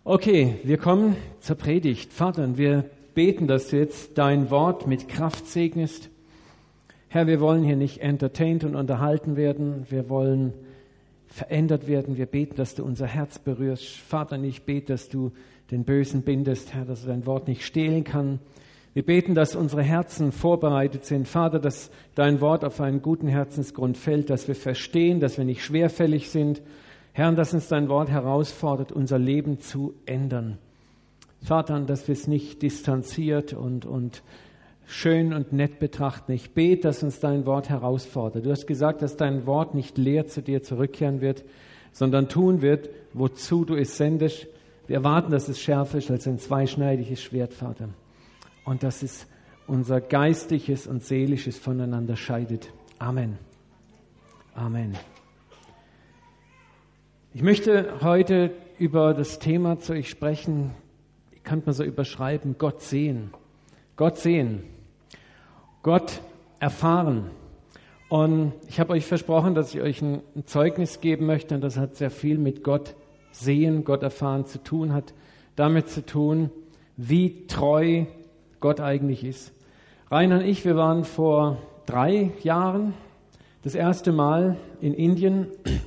Okay, wir kommen zur Predigt. Vater, und wir beten, dass du jetzt dein Wort mit Kraft segnest. Herr, wir wollen hier nicht entertained und unterhalten werden. Wir wollen verändert werden. Wir beten, dass du unser Herz berührst. Vater, und ich bete, dass du den Bösen bindest, Herr, dass er dein Wort nicht stehlen kann. Wir beten, dass unsere Herzen vorbereitet sind. Vater, dass dein Wort auf einen guten Herzensgrund fällt, dass wir verstehen, dass wir nicht schwerfällig sind. Herr, dass uns dein Wort herausfordert, unser Leben zu ändern. Vater, dass wir es nicht distanziert und schön und nett betrachten. Ich bete, dass uns dein Wort herausfordert. Du hast gesagt, dass dein Wort nicht leer zu dir zurückkehren wird, sondern tun wird, wozu du es sendest. Wir erwarten, dass es schärfer ist als ein zweischneidiges Schwert, Vater. Und dass es unser Geistliches und Seelisches voneinander scheidet. Amen. Amen. Ich möchte heute über das Thema zu euch sprechen, ich kann man so überschreiben, Gott sehen. Gott sehen. Gott erfahren. Und ich habe euch versprochen, dass ich euch ein Zeugnis geben möchte, und das hat sehr viel mit Gott sehen, Gott erfahren zu tun, hat damit zu tun, wie treu Gott eigentlich ist. Rainer und ich, wir waren vor 3 Jahren das erste Mal in Indien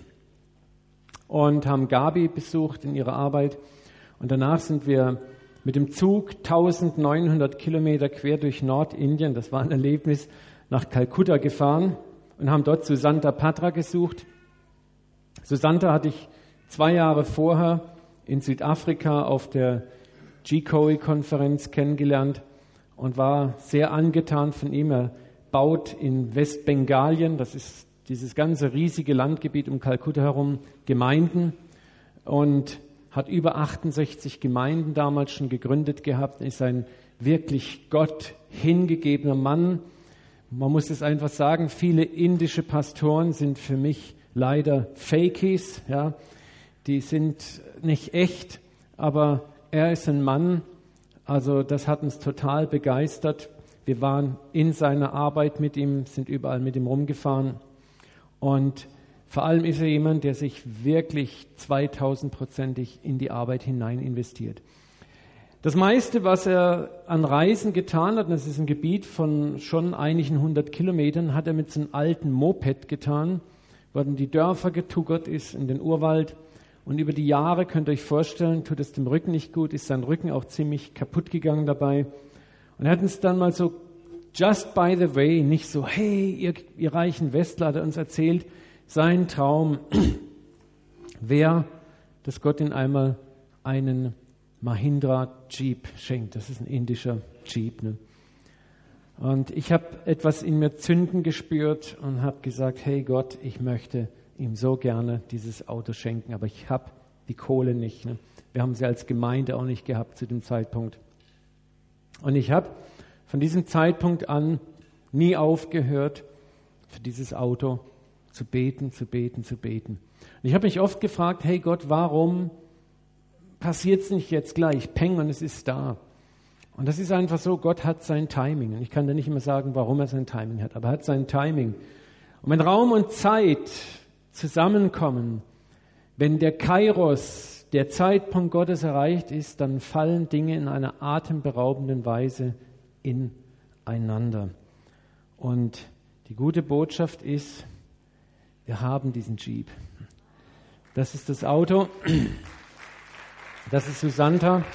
und haben Gabi besucht in ihrer Arbeit. Und danach sind wir mit dem Zug 1900 Kilometer quer durch Nordindien, das war ein Erlebnis, nach Kalkutta gefahren und haben dort Susanta Patra gesucht. Susanta hatte ich 2 Jahre vorher in Südafrika auf der GCOE-Konferenz kennengelernt und war sehr angetan von ihm. Er baut in Westbengalien, das ist dieses ganze riesige Landgebiet um Kalkutta herum, Gemeinden, und hat über 68 Gemeinden damals schon gegründet gehabt. Er ist ein wirklich Gott hingegebener Mann. Man muss es einfach sagen, viele indische Pastoren sind für mich leider Fakies, ja. Die sind nicht echt, aber er ist ein Mann, also das hat uns total begeistert. Wir waren in seiner Arbeit mit ihm, sind überall mit ihm rumgefahren. Und vor allem ist er jemand, der sich wirklich 2000%ig in die Arbeit hinein investiert. Das meiste, was er an Reisen getan hat, und das ist ein Gebiet von schon einigen 100 Kilometern, hat er mit so einem alten Moped getan, wo er in die Dörfer getuckert ist, in den Urwald. Und über die Jahre, könnt ihr euch vorstellen, tut es dem Rücken nicht gut, ist sein Rücken auch ziemlich kaputt gegangen dabei. Und er hat uns dann mal so, just by the way, nicht so, hey, ihr reichen Westler, hat er uns erzählt, sein Traum wäre, dass Gott ihm einmal einen Mahindra Jeep schenkt. Das ist ein indischer Jeep. Ne? Und ich habe etwas in mir zünden gespürt und habe gesagt, hey Gott, ich möchte ihm so gerne dieses Auto schenken, aber ich habe die Kohle nicht. Ne? Wir haben sie als Gemeinde auch nicht gehabt zu dem Zeitpunkt. Und ich habe von diesem Zeitpunkt an nie aufgehört, für dieses Auto zu beten, zu beten, zu beten. Und ich habe mich oft gefragt, hey Gott, warum passiert es nicht jetzt gleich? Peng, und es ist da. Und das ist einfach so, Gott hat sein Timing. Und ich kann da nicht immer sagen, warum er sein Timing hat, aber er hat sein Timing. Und wenn Raum und Zeit zusammenkommen, wenn der Kairos, der Zeitpunkt Gottes erreicht ist, dann fallen Dinge in einer atemberaubenden Weise ineinander. Und die gute Botschaft ist, wir haben diesen Jeep. Das ist das Auto. Das ist Susanta.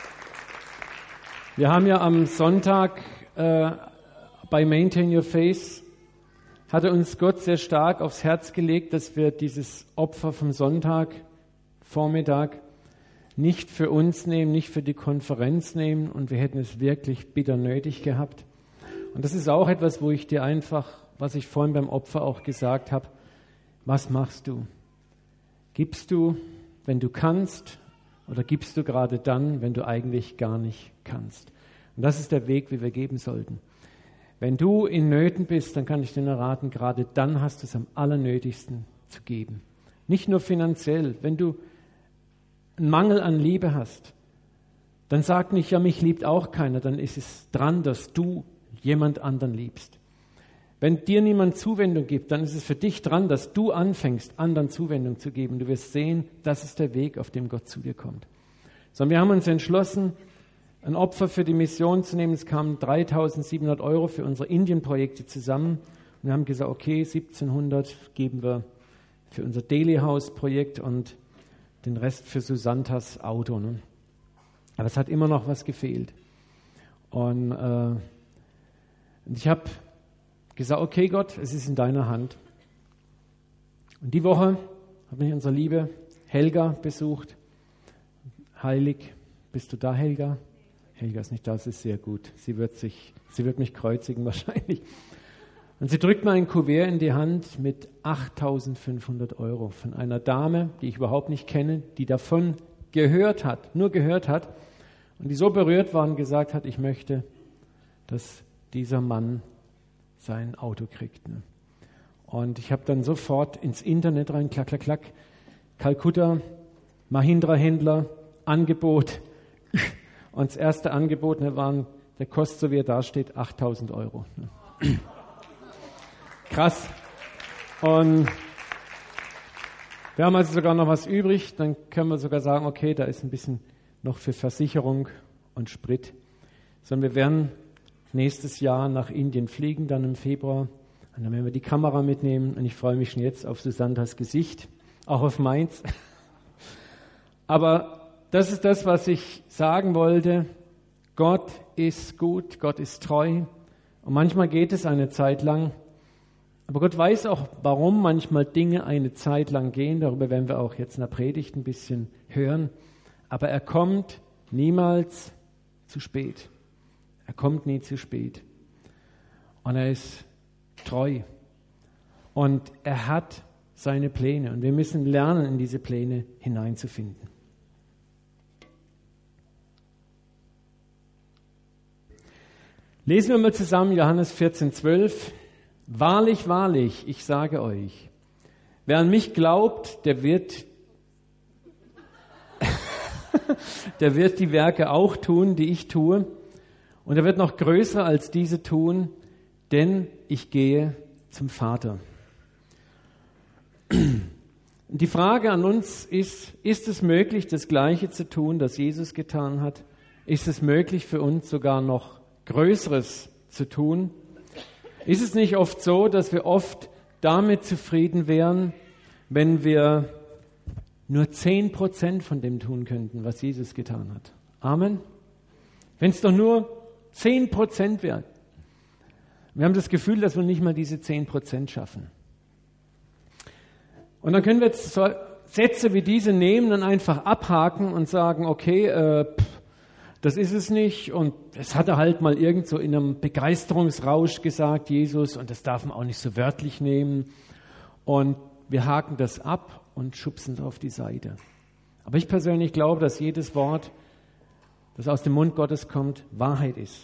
Wir haben ja am Sonntag bei Maintain Your Faith hatte uns Gott sehr stark aufs Herz gelegt, dass wir dieses Opfer vom Sonntagvormittag nicht für uns nehmen, nicht für die Konferenz nehmen, und wir hätten es wirklich bitter nötig gehabt. Und das ist auch etwas, wo ich dir einfach, was ich vorhin beim Opfer auch gesagt habe, was machst du? Gibst du, wenn du kannst, oder gibst du gerade dann, wenn du eigentlich gar nicht kannst? Und das ist der Weg, wie wir geben sollten. Wenn du in Nöten bist, dann kann ich dir nur raten, gerade dann hast du es am allernötigsten zu geben. Nicht nur finanziell. Wenn du einen Mangel an Liebe hast, dann sag nicht, ja, mich liebt auch keiner, dann ist es dran, dass du jemand anderen liebst. Wenn dir niemand Zuwendung gibt, dann ist es für dich dran, dass du anfängst, anderen Zuwendung zu geben. Du wirst sehen, das ist der Weg, auf dem Gott zu dir kommt. sondern wir haben uns entschlossen, ein Opfer für die Mission zu nehmen. Es kamen 3.700 € für unsere Indienprojekte zusammen. Und wir haben gesagt, okay, 1.700 geben wir für unser Daily House Projekt und den Rest für Susantas Auto. Ne? Aber es hat immer noch was gefehlt. Und ich habe gesagt, okay Gott, es ist in deiner Hand. Und die Woche habe ich unsere liebe Helga besucht. Heilig, bist du da, Helga? Helga ist nicht da, das ist sehr gut. Sie wird mich kreuzigen wahrscheinlich. Und sie drückt mir ein Kuvert in die Hand mit 8.500 € von einer Dame, die ich überhaupt nicht kenne, die davon gehört hat, nur gehört hat und die so berührt war und gesagt hat, ich möchte, dass dieser Mann sein Auto kriegt. Ne? Und ich habe dann sofort ins Internet rein, klack, klack, klack, Kalkutta, Mahindra-Händler, Angebot. Und das erste Angebot der kostet, so wie er da steht, 8.000 €. Ne? Krass. Und wir haben also sogar noch was übrig, dann können wir sogar sagen, okay, da ist ein bisschen noch für Versicherung und Sprit. Sondern wir werden nächstes Jahr nach Indien fliegen, dann im Februar. Und dann werden wir die Kamera mitnehmen. Und ich freue mich schon jetzt auf Susantas Gesicht, auch auf meins. Aber das ist das, was ich sagen wollte. Gott ist gut, Gott ist treu. Und manchmal geht es eine Zeit lang. Aber Gott weiß auch, warum manchmal Dinge eine Zeit lang gehen. Darüber werden wir auch jetzt in der Predigt ein bisschen hören. Aber er kommt niemals zu spät. Er kommt nie zu spät. Und er ist treu. Und er hat seine Pläne. Und wir müssen lernen, in diese Pläne hineinzufinden. Lesen wir mal zusammen Johannes 14,12. Wahrlich, wahrlich, ich sage euch, wer an mich glaubt, der wird die Werke auch tun, die ich tue. Und er wird noch größer als diese tun, denn ich gehe zum Vater. Die Frage an uns ist es möglich, das Gleiche zu tun, das Jesus getan hat? Ist es möglich für uns sogar noch Größeres zu tun? Ist es nicht oft so, dass wir oft damit zufrieden wären, wenn wir nur 10% von dem tun könnten, was Jesus getan hat? Amen? Wenn es doch nur 10% wären. Wir haben das Gefühl, dass wir nicht mal diese 10% schaffen. Und dann können wir jetzt so Sätze wie diese nehmen und einfach abhaken und sagen, okay, das ist es nicht. Und das hat er halt mal irgend so in einem Begeisterungsrausch gesagt, Jesus, und das darf man auch nicht so wörtlich nehmen. Und wir haken das ab und schubsen es auf die Seite. Aber ich persönlich glaube, dass jedes Wort, das aus dem Mund Gottes kommt, Wahrheit ist.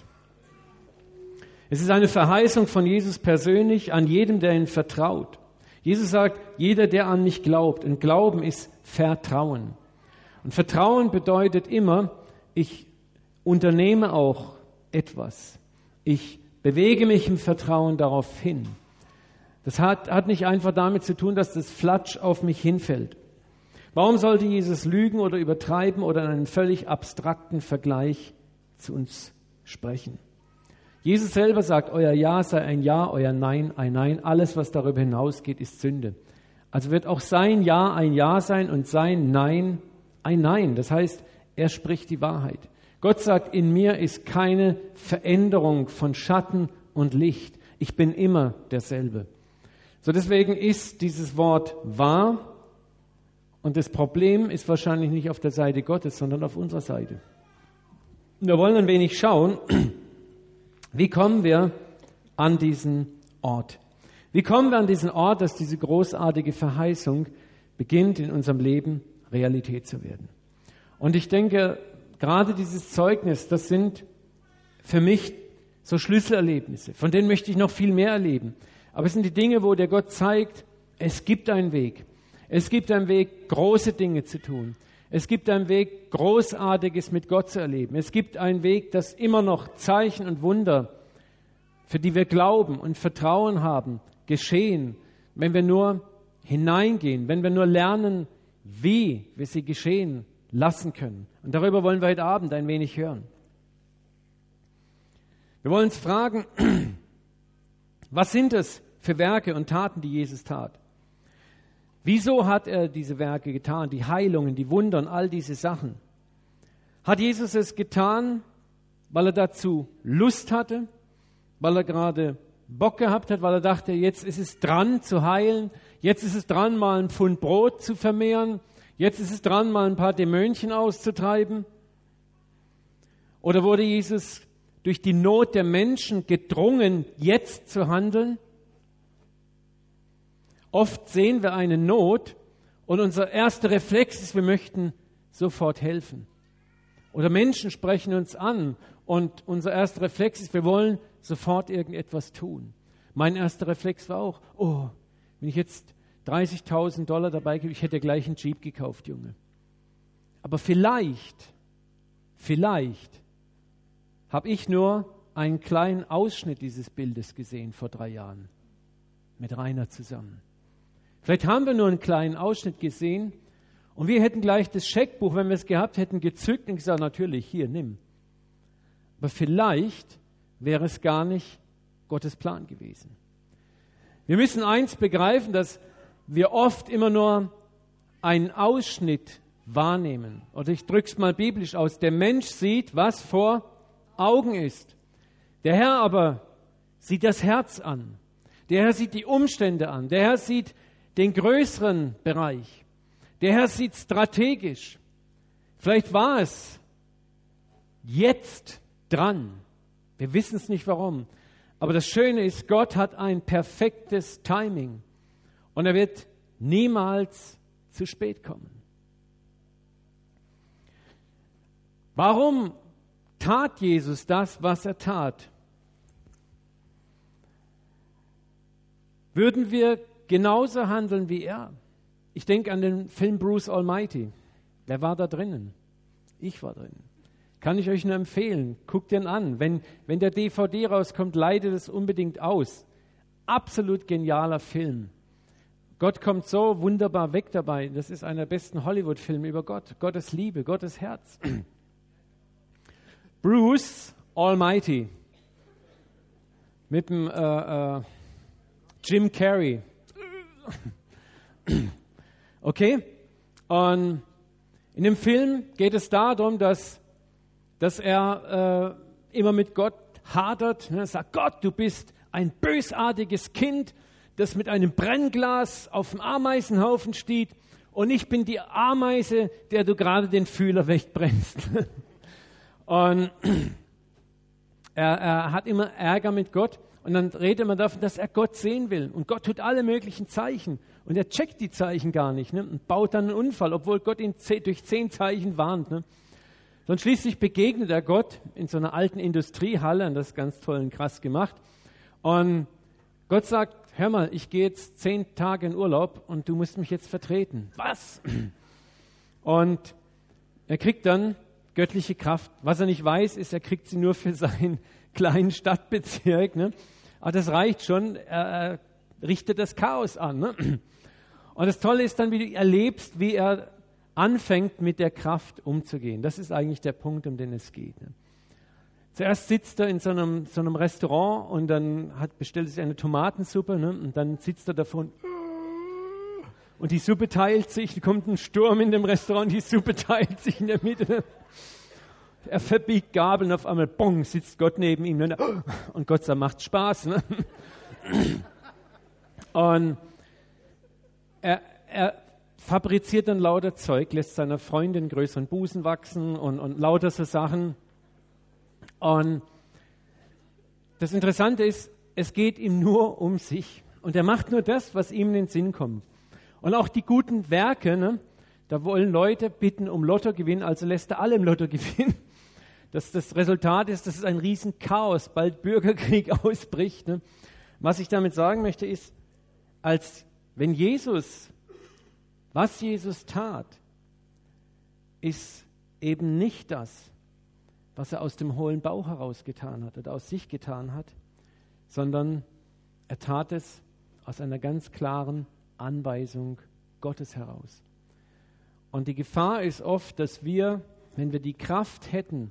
Es ist eine Verheißung von Jesus persönlich an jedem, der ihn vertraut. Jesus sagt, jeder, der an mich glaubt. Und Glauben ist Vertrauen. Und Vertrauen bedeutet immer, ich unternehme auch etwas. Ich bewege mich im Vertrauen darauf hin. Das hat nicht einfach damit zu tun, dass das Flatsch auf mich hinfällt. Warum sollte Jesus lügen oder übertreiben oder in einem völlig abstrakten Vergleich zu uns sprechen? Jesus selber sagt, euer Ja sei ein Ja, euer Nein ein Nein. Alles, was darüber hinausgeht, ist Sünde. Also wird auch sein Ja ein Ja sein und sein Nein ein Nein. Das heißt, er spricht die Wahrheit. Gott sagt, in mir ist keine Veränderung von Schatten und Licht. Ich bin immer derselbe. So deswegen ist dieses Wort wahr und das Problem ist wahrscheinlich nicht auf der Seite Gottes, sondern auf unserer Seite. Wir wollen ein wenig schauen, wie kommen wir an diesen Ort? Wie kommen wir an diesen Ort, dass diese großartige Verheißung beginnt in unserem Leben Realität zu werden? Und ich denke, gerade dieses Zeugnis, das sind für mich so Schlüsselerlebnisse. Von denen möchte ich noch viel mehr erleben. Aber es sind die Dinge, wo der Gott zeigt, es gibt einen Weg. Es gibt einen Weg, große Dinge zu tun. Es gibt einen Weg, Großartiges mit Gott zu erleben. Es gibt einen Weg, dass immer noch Zeichen und Wunder, für die wir glauben und Vertrauen haben, geschehen, wenn wir nur hineingehen, wenn wir nur lernen, wie wir sie geschehen lassen können. Und darüber wollen wir heute Abend ein wenig hören. Wir wollen uns fragen, was sind es für Werke und Taten, die Jesus tat? Wieso hat er diese Werke getan, die Heilungen, die Wunder und all diese Sachen? Hat Jesus es getan, weil er dazu Lust hatte, weil er gerade Bock gehabt hat, weil er dachte, jetzt ist es dran zu heilen, jetzt ist es dran, mal ein Pfund Brot zu vermehren, jetzt ist es dran, mal ein paar Dämonchen auszutreiben? Oder wurde Jesus durch die Not der Menschen gedrungen, jetzt zu handeln? Oft sehen wir eine Not und unser erster Reflex ist, wir möchten sofort helfen. Oder Menschen sprechen uns an und unser erster Reflex ist, wir wollen sofort irgendetwas tun. Mein erster Reflex war auch, oh, wenn ich jetzt $30.000 dabei gebe, ich hätte gleich einen Jeep gekauft, Junge. Aber vielleicht habe ich nur einen kleinen Ausschnitt dieses Bildes gesehen vor 3 Jahren mit Rainer zusammen. Vielleicht haben wir nur einen kleinen Ausschnitt gesehen und wir hätten gleich das Scheckbuch, wenn wir es gehabt hätten, gezückt und gesagt, natürlich, hier, nimm. Aber vielleicht wäre es gar nicht Gottes Plan gewesen. Wir müssen eins begreifen, dass wir oft immer nur einen Ausschnitt wahrnehmen. Oder ich drücke es mal biblisch aus. Der Mensch sieht, was vor Augen ist. Der Herr aber sieht das Herz an. Der Herr sieht die Umstände an. Der Herr sieht den größeren Bereich. Der Herr sieht strategisch. Vielleicht war es jetzt dran. Wir wissen es nicht warum. Aber das Schöne ist, Gott hat ein perfektes Timing. Und er wird niemals zu spät kommen. Warum tat Jesus das, was er tat? Würden wir genauso handeln wie er? Ich denke an den Film Bruce Almighty. Wer war da drinnen? Ich war drin. Kann ich euch nur empfehlen. Guckt den an. Wenn der DVD rauskommt, leitet es unbedingt aus. Absolut genialer Film. Gott kommt so wunderbar weg dabei. Das ist einer der besten Hollywood-Filme über Gott. Gottes Liebe, Gottes Herz. Bruce Almighty mit dem Jim Carrey. Okay? Und in dem Film geht es darum, dass er immer mit Gott hadert. Er sagt, Gott, du bist ein bösartiges Kind, das mit einem Brennglas auf dem Ameisenhaufen steht und ich bin die Ameise, der du gerade den Fühler wegbrennst. Und er hat immer Ärger mit Gott und dann redet man davon, dass er Gott sehen will. Und Gott tut alle möglichen Zeichen und er checkt die Zeichen gar nicht, ne? Und baut dann einen Unfall, obwohl Gott ihn durch 10 Zeichen warnt. Ne? Und schließlich begegnet er Gott in so einer alten Industriehalle und das ist ganz toll und krass gemacht. Und Gott sagt, hör mal, ich gehe jetzt 10 Tage in Urlaub und du musst mich jetzt vertreten. Was? Und er kriegt dann göttliche Kraft. Was er nicht weiß, ist, er kriegt sie nur für seinen kleinen Stadtbezirk. Ne? Aber das reicht schon. Er richtet das Chaos an. Ne? Und das Tolle ist dann, wie du erlebst, wie er anfängt, mit der Kraft umzugehen. Das ist eigentlich der Punkt, um den es geht. Ne? Zuerst sitzt er in so einem Restaurant und dann bestellt er sich eine Tomatensuppe, ne? Und dann sitzt er davon und die Suppe teilt sich, da kommt ein Sturm in dem Restaurant, die Suppe teilt sich in der Mitte. Ne? Er verbiegt Gabeln, auf einmal, bong, sitzt Gott neben ihm. Ne? Und Gott sagt, macht Spaß. Ne? Und er fabriziert dann lauter Zeug, lässt seiner Freundin größeren Busen wachsen und lauter so Sachen. Und das Interessante ist, es geht ihm nur um sich. Und er macht nur das, was ihm in den Sinn kommt. Und auch die guten Werke, ne, da wollen Leute bitten um Lottogewinn, also lässt er alle im Lotto gewinnen. Das Resultat ist, dass es ein Riesenchaos, bald Bürgerkrieg ausbricht. Ne. Was ich damit sagen möchte ist, was Jesus tat, ist eben nicht das, was er aus dem hohlen Bauch heraus getan hat oder aus sich getan hat, sondern er tat es aus einer ganz klaren Anweisung Gottes heraus. Und die Gefahr ist oft, dass wir, wenn wir die Kraft hätten,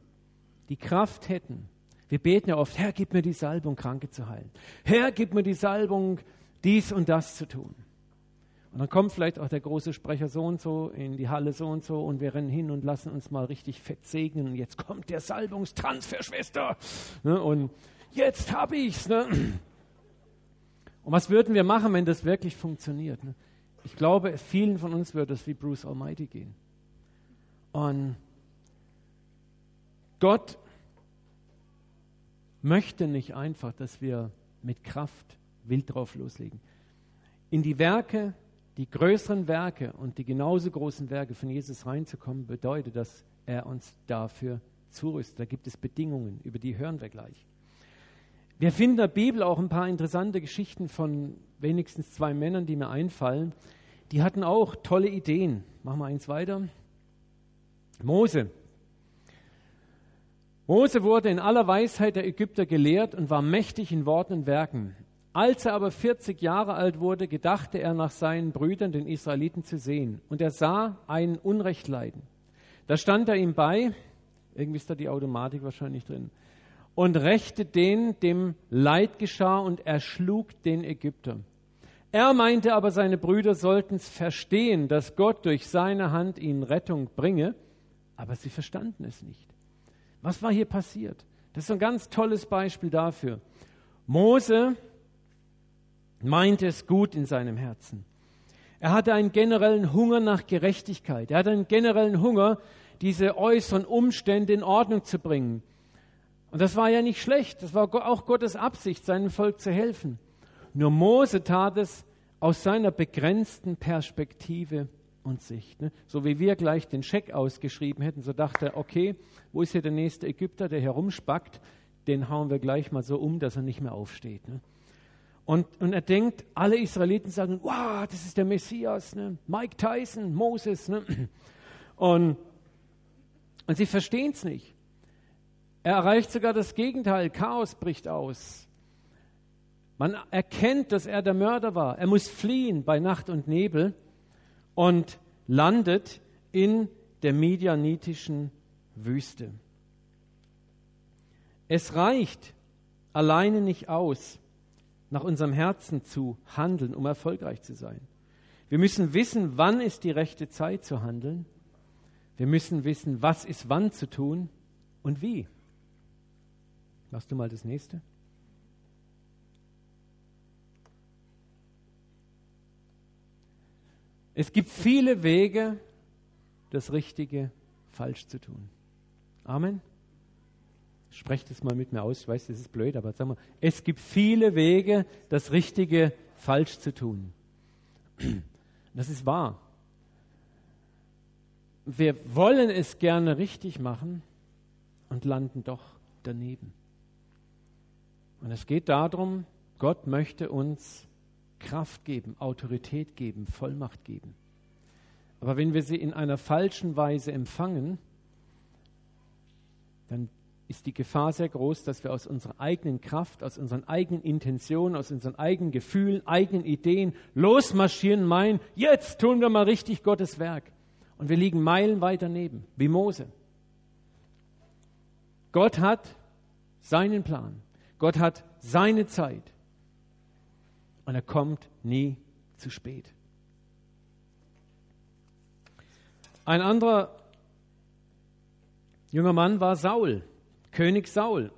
wir beten ja oft, Herr, gib mir die Salbung, Kranke zu heilen. Herr, gib mir die Salbung, dies und das zu tun. Und dann kommt vielleicht auch der große Sprecher so und so in die Halle so und wir rennen hin und lassen uns mal richtig fett segnen. Und jetzt kommt der Salbungstransfer, Schwester. Ne? Und jetzt habe ich's. Ne? Und was würden wir machen, wenn das wirklich funktioniert? Ne? Ich glaube, vielen von uns würde es wie Bruce Almighty gehen. Und Gott möchte nicht einfach, dass wir mit Kraft wild drauf loslegen. In die Werke, die größeren Werke und die genauso großen Werke von Jesus reinzukommen, bedeutet, dass er uns dafür zurüstet. Da gibt es Bedingungen, über die hören wir gleich. Wir finden in der Bibel auch ein paar interessante Geschichten von wenigstens 2 Männern, die mir einfallen. Die hatten auch tolle Ideen. Machen wir eins weiter. Mose. Mose wurde in aller Weisheit der Ägypter gelehrt und war mächtig in Worten und Werken. Als er aber 40 Jahre alt wurde, gedachte er nach seinen Brüdern, den Israeliten, zu sehen. Und er sah einen Unrecht leiden. Da stand er ihm bei, irgendwie ist da die Automatik wahrscheinlich drin, und rächte den, dem Leid geschah, und erschlug den Ägypter. Er meinte aber, seine Brüder sollten es verstehen, dass Gott durch seine Hand ihnen Rettung bringe, aber sie verstanden es nicht. Was war hier passiert? Das ist ein ganz tolles Beispiel dafür. Mose meinte es gut in seinem Herzen. Er hatte einen generellen Hunger nach Gerechtigkeit. Er hatte einen generellen Hunger, diese äußeren Umstände in Ordnung zu bringen. Und das war ja nicht schlecht. Das war auch Gottes Absicht, seinem Volk zu helfen. Nur Mose tat es aus seiner begrenzten Perspektive und Sicht. Ne? So wie wir gleich den Scheck ausgeschrieben hätten, so dachte er, okay, wo ist hier der nächste Ägypter, der herumspackt? Den hauen wir gleich mal so dass er nicht mehr aufsteht. Ne? Und er denkt, alle Israeliten sagen, wow, das ist der Messias, ne? Mike Tyson, Moses. Ne? Und sie verstehen es nicht. Er erreicht sogar das Gegenteil, Chaos bricht aus. Man erkennt, dass er der Mörder war. Er muss fliehen bei Nacht und Nebel und landet in der midianitischen Wüste. Es reicht alleine nicht aus, nach unserem Herzen zu handeln, um erfolgreich zu sein. Wir müssen wissen, wann ist die rechte Zeit zu handeln. Wir müssen wissen, was ist wann zu tun und wie. Machst du mal das nächste? Es gibt viele Wege, das Richtige falsch zu tun. Amen. Sprecht es mal mit mir aus. Ich weiß, das ist blöd, aber sag mal, es gibt viele Wege, das Richtige falsch zu tun. Das ist wahr. Wir wollen es gerne richtig machen und landen doch daneben. Und es geht darum, Gott möchte uns Kraft geben, Autorität geben, Vollmacht geben. Aber wenn wir sie in einer falschen Weise empfangen, dann ist die Gefahr sehr groß, dass wir aus unserer eigenen Kraft, aus unseren eigenen Intentionen, aus unseren eigenen Gefühlen, eigenen Ideen losmarschieren, meinen, jetzt tun wir mal richtig Gottes Werk. Und wir liegen meilenweit daneben, wie Mose. Gott hat seinen Plan. Gott hat seine Zeit. Und er kommt nie zu spät. Ein anderer junger Mann war Saul, König Saul.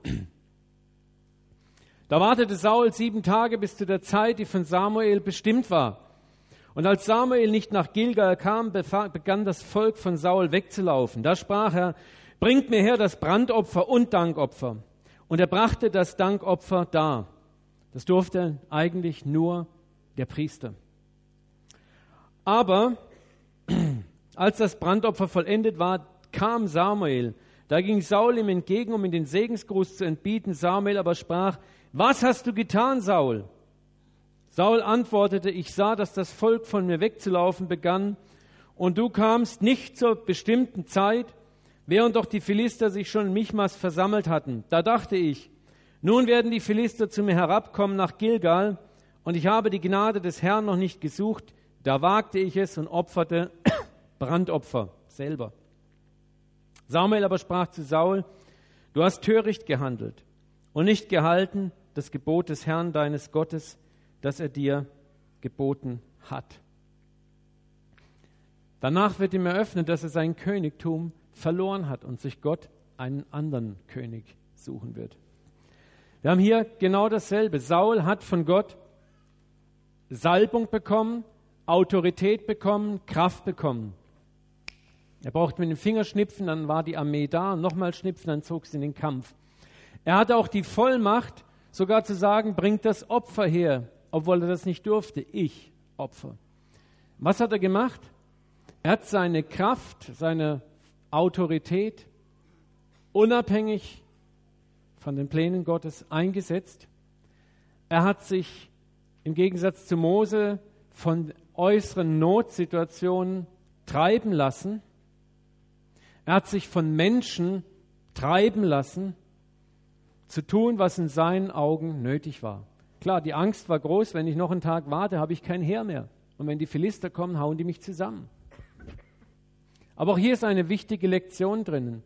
Da wartete Saul 7 Tage bis zu der Zeit, die von Samuel bestimmt war. Und als Samuel nicht nach Gilgal kam, begann das Volk von Saul wegzulaufen. Da sprach er, bringt mir her das Brandopfer und Dankopfer. Und er brachte das Dankopfer dar. Das durfte eigentlich nur der Priester. Aber als das Brandopfer vollendet war, kam Samuel. Da ging Saul ihm entgegen, um ihm den Segensgruß zu entbieten. Samuel aber sprach, was hast du getan, Saul? Saul antwortete, ich sah, dass das Volk von mir wegzulaufen begann, und du kamst nicht zur bestimmten Zeit, während doch die Philister sich schon in Michmas versammelt hatten. Da dachte ich, nun werden die Philister zu mir herabkommen nach Gilgal, und ich habe die Gnade des Herrn noch nicht gesucht. Da wagte ich es und opferte Brandopfer selber. Samuel aber sprach zu Saul: Du hast töricht gehandelt und nicht gehalten das Gebot des Herrn deines Gottes, das er dir geboten hat. Danach wird ihm eröffnet, dass er sein Königtum verloren hat und sich Gott einen anderen König suchen wird. Wir haben hier genau dasselbe. Saul hat von Gott Salbung bekommen, Autorität bekommen, Kraft bekommen. Er brauchte mit dem Finger schnipfen, dann war die Armee da, nochmal schnipfen, dann zog sie in den Kampf. Er hatte auch die Vollmacht, sogar zu sagen, bringt das Opfer her, obwohl er das nicht durfte. Ich Opfer. Was hat er gemacht? Er hat seine Kraft, seine Autorität unabhängig von den Plänen Gottes eingesetzt. Er hat sich im Gegensatz zu Mose von äußeren Notsituationen treiben lassen. Er hat sich von Menschen treiben lassen, zu tun, was in seinen Augen nötig war. Klar, die Angst war groß, wenn ich noch einen Tag warte, habe ich kein Heer mehr. Und wenn die Philister kommen, hauen die mich zusammen. Aber auch hier ist eine wichtige Lektion drinnen.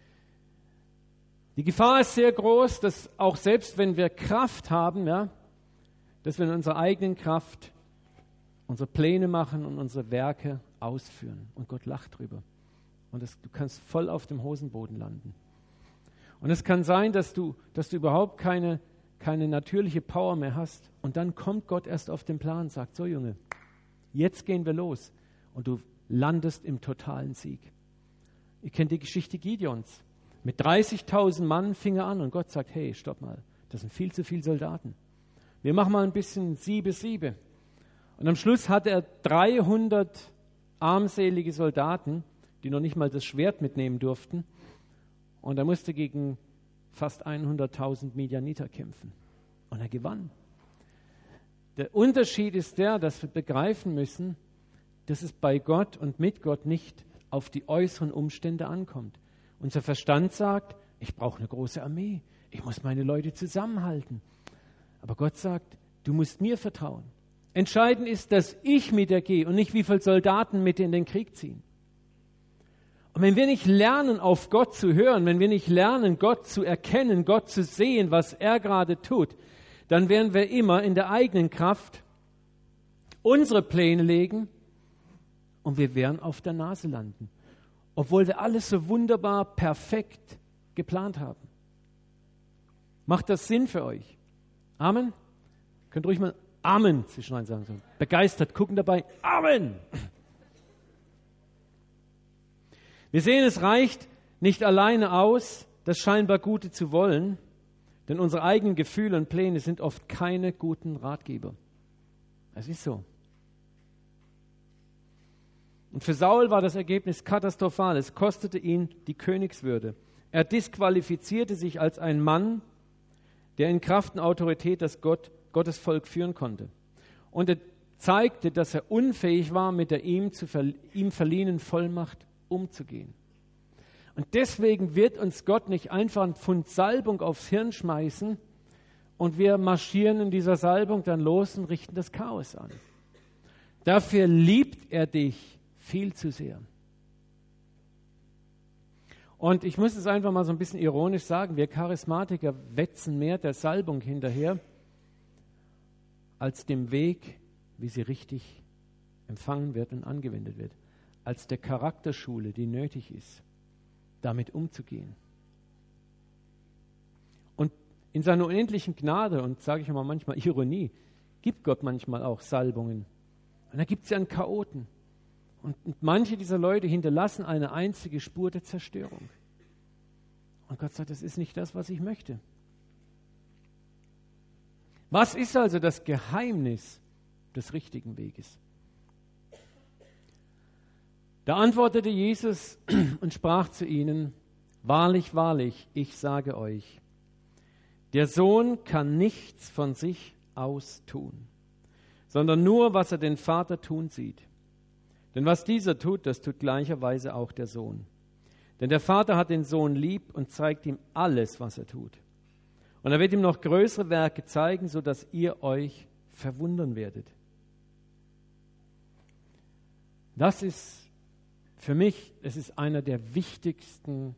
Die Gefahr ist sehr groß, dass auch selbst wenn wir Kraft haben, ja, dass wir in unserer eigenen Kraft unsere Pläne machen und unsere Werke ausführen. Und Gott lacht drüber. Und du kannst voll auf dem Hosenboden landen. Und es kann sein, dass du überhaupt keine natürliche Power mehr hast. Und dann kommt Gott erst auf den Plan und sagt: So Junge, jetzt gehen wir los. Und du landest im totalen Sieg. Ihr kennt die Geschichte Gideons. Mit 30.000 Mann fing er an und Gott sagt: Hey, stopp mal, das sind viel zu viele Soldaten. Wir machen mal ein bisschen Siebe. Und am Schluss hatte er 300 armselige Soldaten, die noch nicht mal das Schwert mitnehmen durften. Und er musste gegen fast 100.000 Midianiter kämpfen. Und er gewann. Der Unterschied ist der, dass wir begreifen müssen, dass es bei Gott und mit Gott nicht auf die äußeren Umstände ankommt. Unser Verstand sagt: Ich brauche eine große Armee. Ich muss meine Leute zusammenhalten. Aber Gott sagt: Du musst mir vertrauen. Entscheidend ist, dass ich mit dir gehe und nicht, wie viele Soldaten mit dir in den Krieg ziehen. Und wenn wir nicht lernen, auf Gott zu hören, wenn wir nicht lernen, Gott zu erkennen, Gott zu sehen, was er gerade tut, dann werden wir immer in der eigenen Kraft unsere Pläne legen und wir werden auf der Nase landen, obwohl wir alles so wunderbar perfekt geplant haben. Macht das Sinn für euch? Amen? Könnt ruhig mal Amen zwischendrin sagen. So begeistert gucken dabei. Amen! Wir sehen, es reicht nicht alleine aus, das scheinbar Gute zu wollen, denn unsere eigenen Gefühle und Pläne sind oft keine guten Ratgeber. Es ist so. Und für Saul war das Ergebnis katastrophal. Es kostete ihn die Königswürde. Er disqualifizierte sich als ein Mann, der in Kraft und Autorität das Gottes Volk führen konnte. Und er zeigte, dass er unfähig war, mit der ihm verliehenen Vollmacht umzugehen. Und deswegen wird uns Gott nicht einfach einen Pfund Salbung aufs Hirn schmeißen und wir marschieren in dieser Salbung dann los und richten das Chaos an. Dafür liebt er dich viel zu sehr. Und ich muss es einfach mal so ein bisschen ironisch sagen, wir Charismatiker wetzen mehr der Salbung hinterher, als dem Weg, wie sie richtig empfangen wird und angewendet wird, als der Charakterschule, die nötig ist, damit umzugehen. Und in seiner unendlichen Gnade und, sage ich mal manchmal Ironie, gibt Gott manchmal auch Salbungen. Und da gibt es ja einen Chaoten. Und manche dieser Leute hinterlassen eine einzige Spur der Zerstörung. Und Gott sagt, das ist nicht das, was ich möchte. Was ist also das Geheimnis des richtigen Weges? Da antwortete Jesus und sprach zu ihnen: Wahrlich, wahrlich, ich sage euch, der Sohn kann nichts von sich aus tun, sondern nur, was er den Vater tun sieht. Denn was dieser tut, das tut gleicherweise auch der Sohn. Denn der Vater hat den Sohn lieb und zeigt ihm alles, was er tut. Und er wird ihm noch größere Werke zeigen, sodass ihr euch verwundern werdet. Das ist Für mich, es ist einer der wichtigsten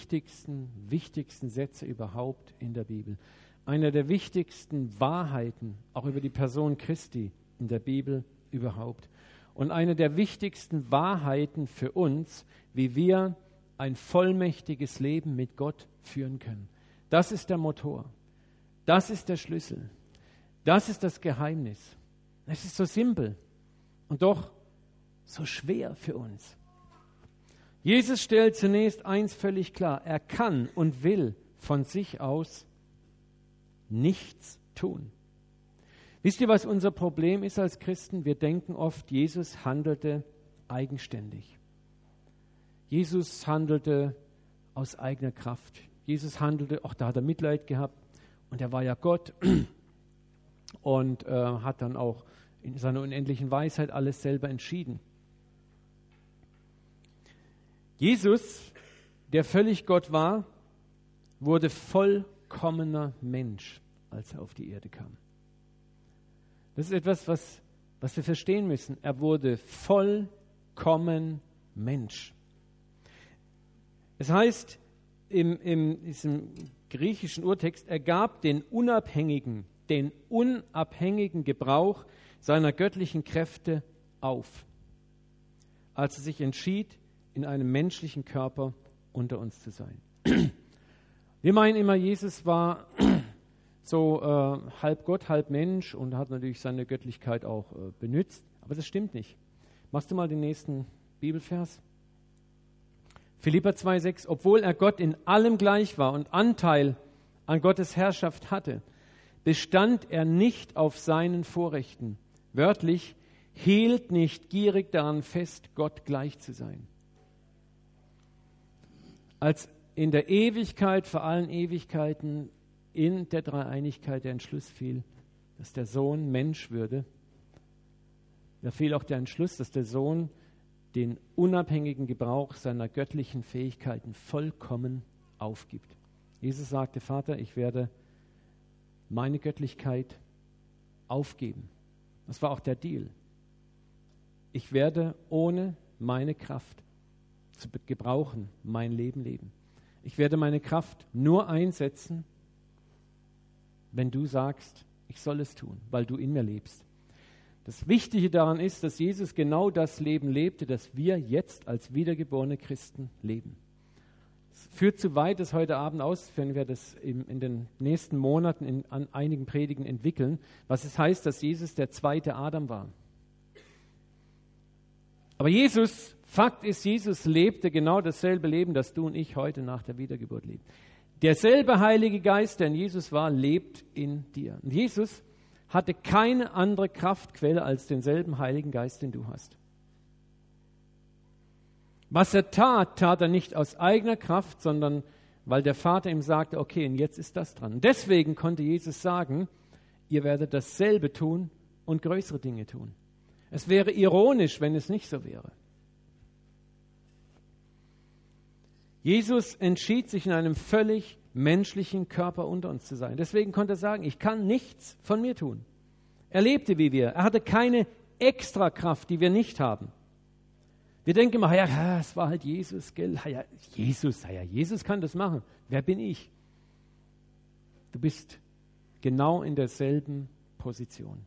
Sätze überhaupt in der Bibel. Einer der wichtigsten Wahrheiten, auch über die Person Christi in der Bibel überhaupt. Und eine der wichtigsten Wahrheiten für uns, wie wir ein vollmächtiges Leben mit Gott führen können. Das ist der Motor. Das ist der Schlüssel. Das ist das Geheimnis. Es ist so simpel und doch so schwer für uns. Jesus stellt zunächst eins völlig klar. Er kann und will von sich aus nichts tun. Wisst ihr, was unser Problem ist als Christen? Wir denken oft, Jesus handelte eigenständig. Jesus handelte aus eigener Kraft. Jesus handelte, da hat er Mitleid gehabt und er war ja Gott und hat dann auch in seiner unendlichen Weisheit alles selber entschieden. Jesus, der völlig Gott war, wurde vollkommener Mensch, als er auf die Erde kam. Das ist etwas, was wir verstehen müssen. Er wurde vollkommen Mensch. Es heißt in diesem griechischen Urtext, er gab den unabhängigen Gebrauch seiner göttlichen Kräfte auf, als er sich entschied, in einem menschlichen Körper unter uns zu sein. Wir meinen immer, Jesus war so halb Gott, halb Mensch und hat natürlich seine Göttlichkeit auch benutzt. Aber das stimmt nicht. Machst du mal den nächsten Bibelvers? Philipper 2,6. Obwohl er Gott in allem gleich war und Anteil an Gottes Herrschaft hatte, bestand er nicht auf seinen Vorrechten. Wörtlich, hielt nicht gierig daran fest, Gott gleich zu sein. Als in der Ewigkeit, vor allen Ewigkeiten, in der Dreieinigkeit der Entschluss fiel, dass der Sohn Mensch würde, da fiel auch der Entschluss, dass der Sohn den unabhängigen Gebrauch seiner göttlichen Fähigkeiten vollkommen aufgibt. Jesus sagte, Vater, ich werde meine Göttlichkeit aufgeben. Das war auch der Deal. Ich werde ohne meine Kraft zu gebrauchen, mein Leben leben. Ich werde meine Kraft nur einsetzen, wenn du sagst, ich soll es tun, weil du in mir lebst. Das Wichtige daran ist, dass Jesus genau das Leben lebte, das wir jetzt als wiedergeborene Christen leben. Es führt zu weit, das heute Abend auszuführen. Wir werden das in den nächsten Monaten an einigen Predigen entwickeln, was es heißt, dass Jesus der zweite Adam war. Aber Fakt ist, Jesus lebte genau dasselbe Leben, das du und ich heute nach der Wiedergeburt leben. Derselbe Heilige Geist, der in Jesus war, lebt in dir. Und Jesus hatte keine andere Kraftquelle als denselben Heiligen Geist, den du hast. Was er tat er nicht aus eigener Kraft, sondern weil der Vater ihm sagte, okay, und jetzt ist das dran. Und deswegen konnte Jesus sagen, ihr werdet dasselbe tun und größere Dinge tun. Es wäre ironisch, wenn es nicht so wäre. Jesus entschied sich, in einem völlig menschlichen Körper unter uns zu sein. Deswegen konnte er sagen, ich kann nichts von mir tun. Er lebte wie wir. Er hatte keine Extrakraft, die wir nicht haben. Wir denken immer, ja, es war halt Jesus, gell? Jesus kann das machen. Wer bin ich? Du bist genau in derselben Position.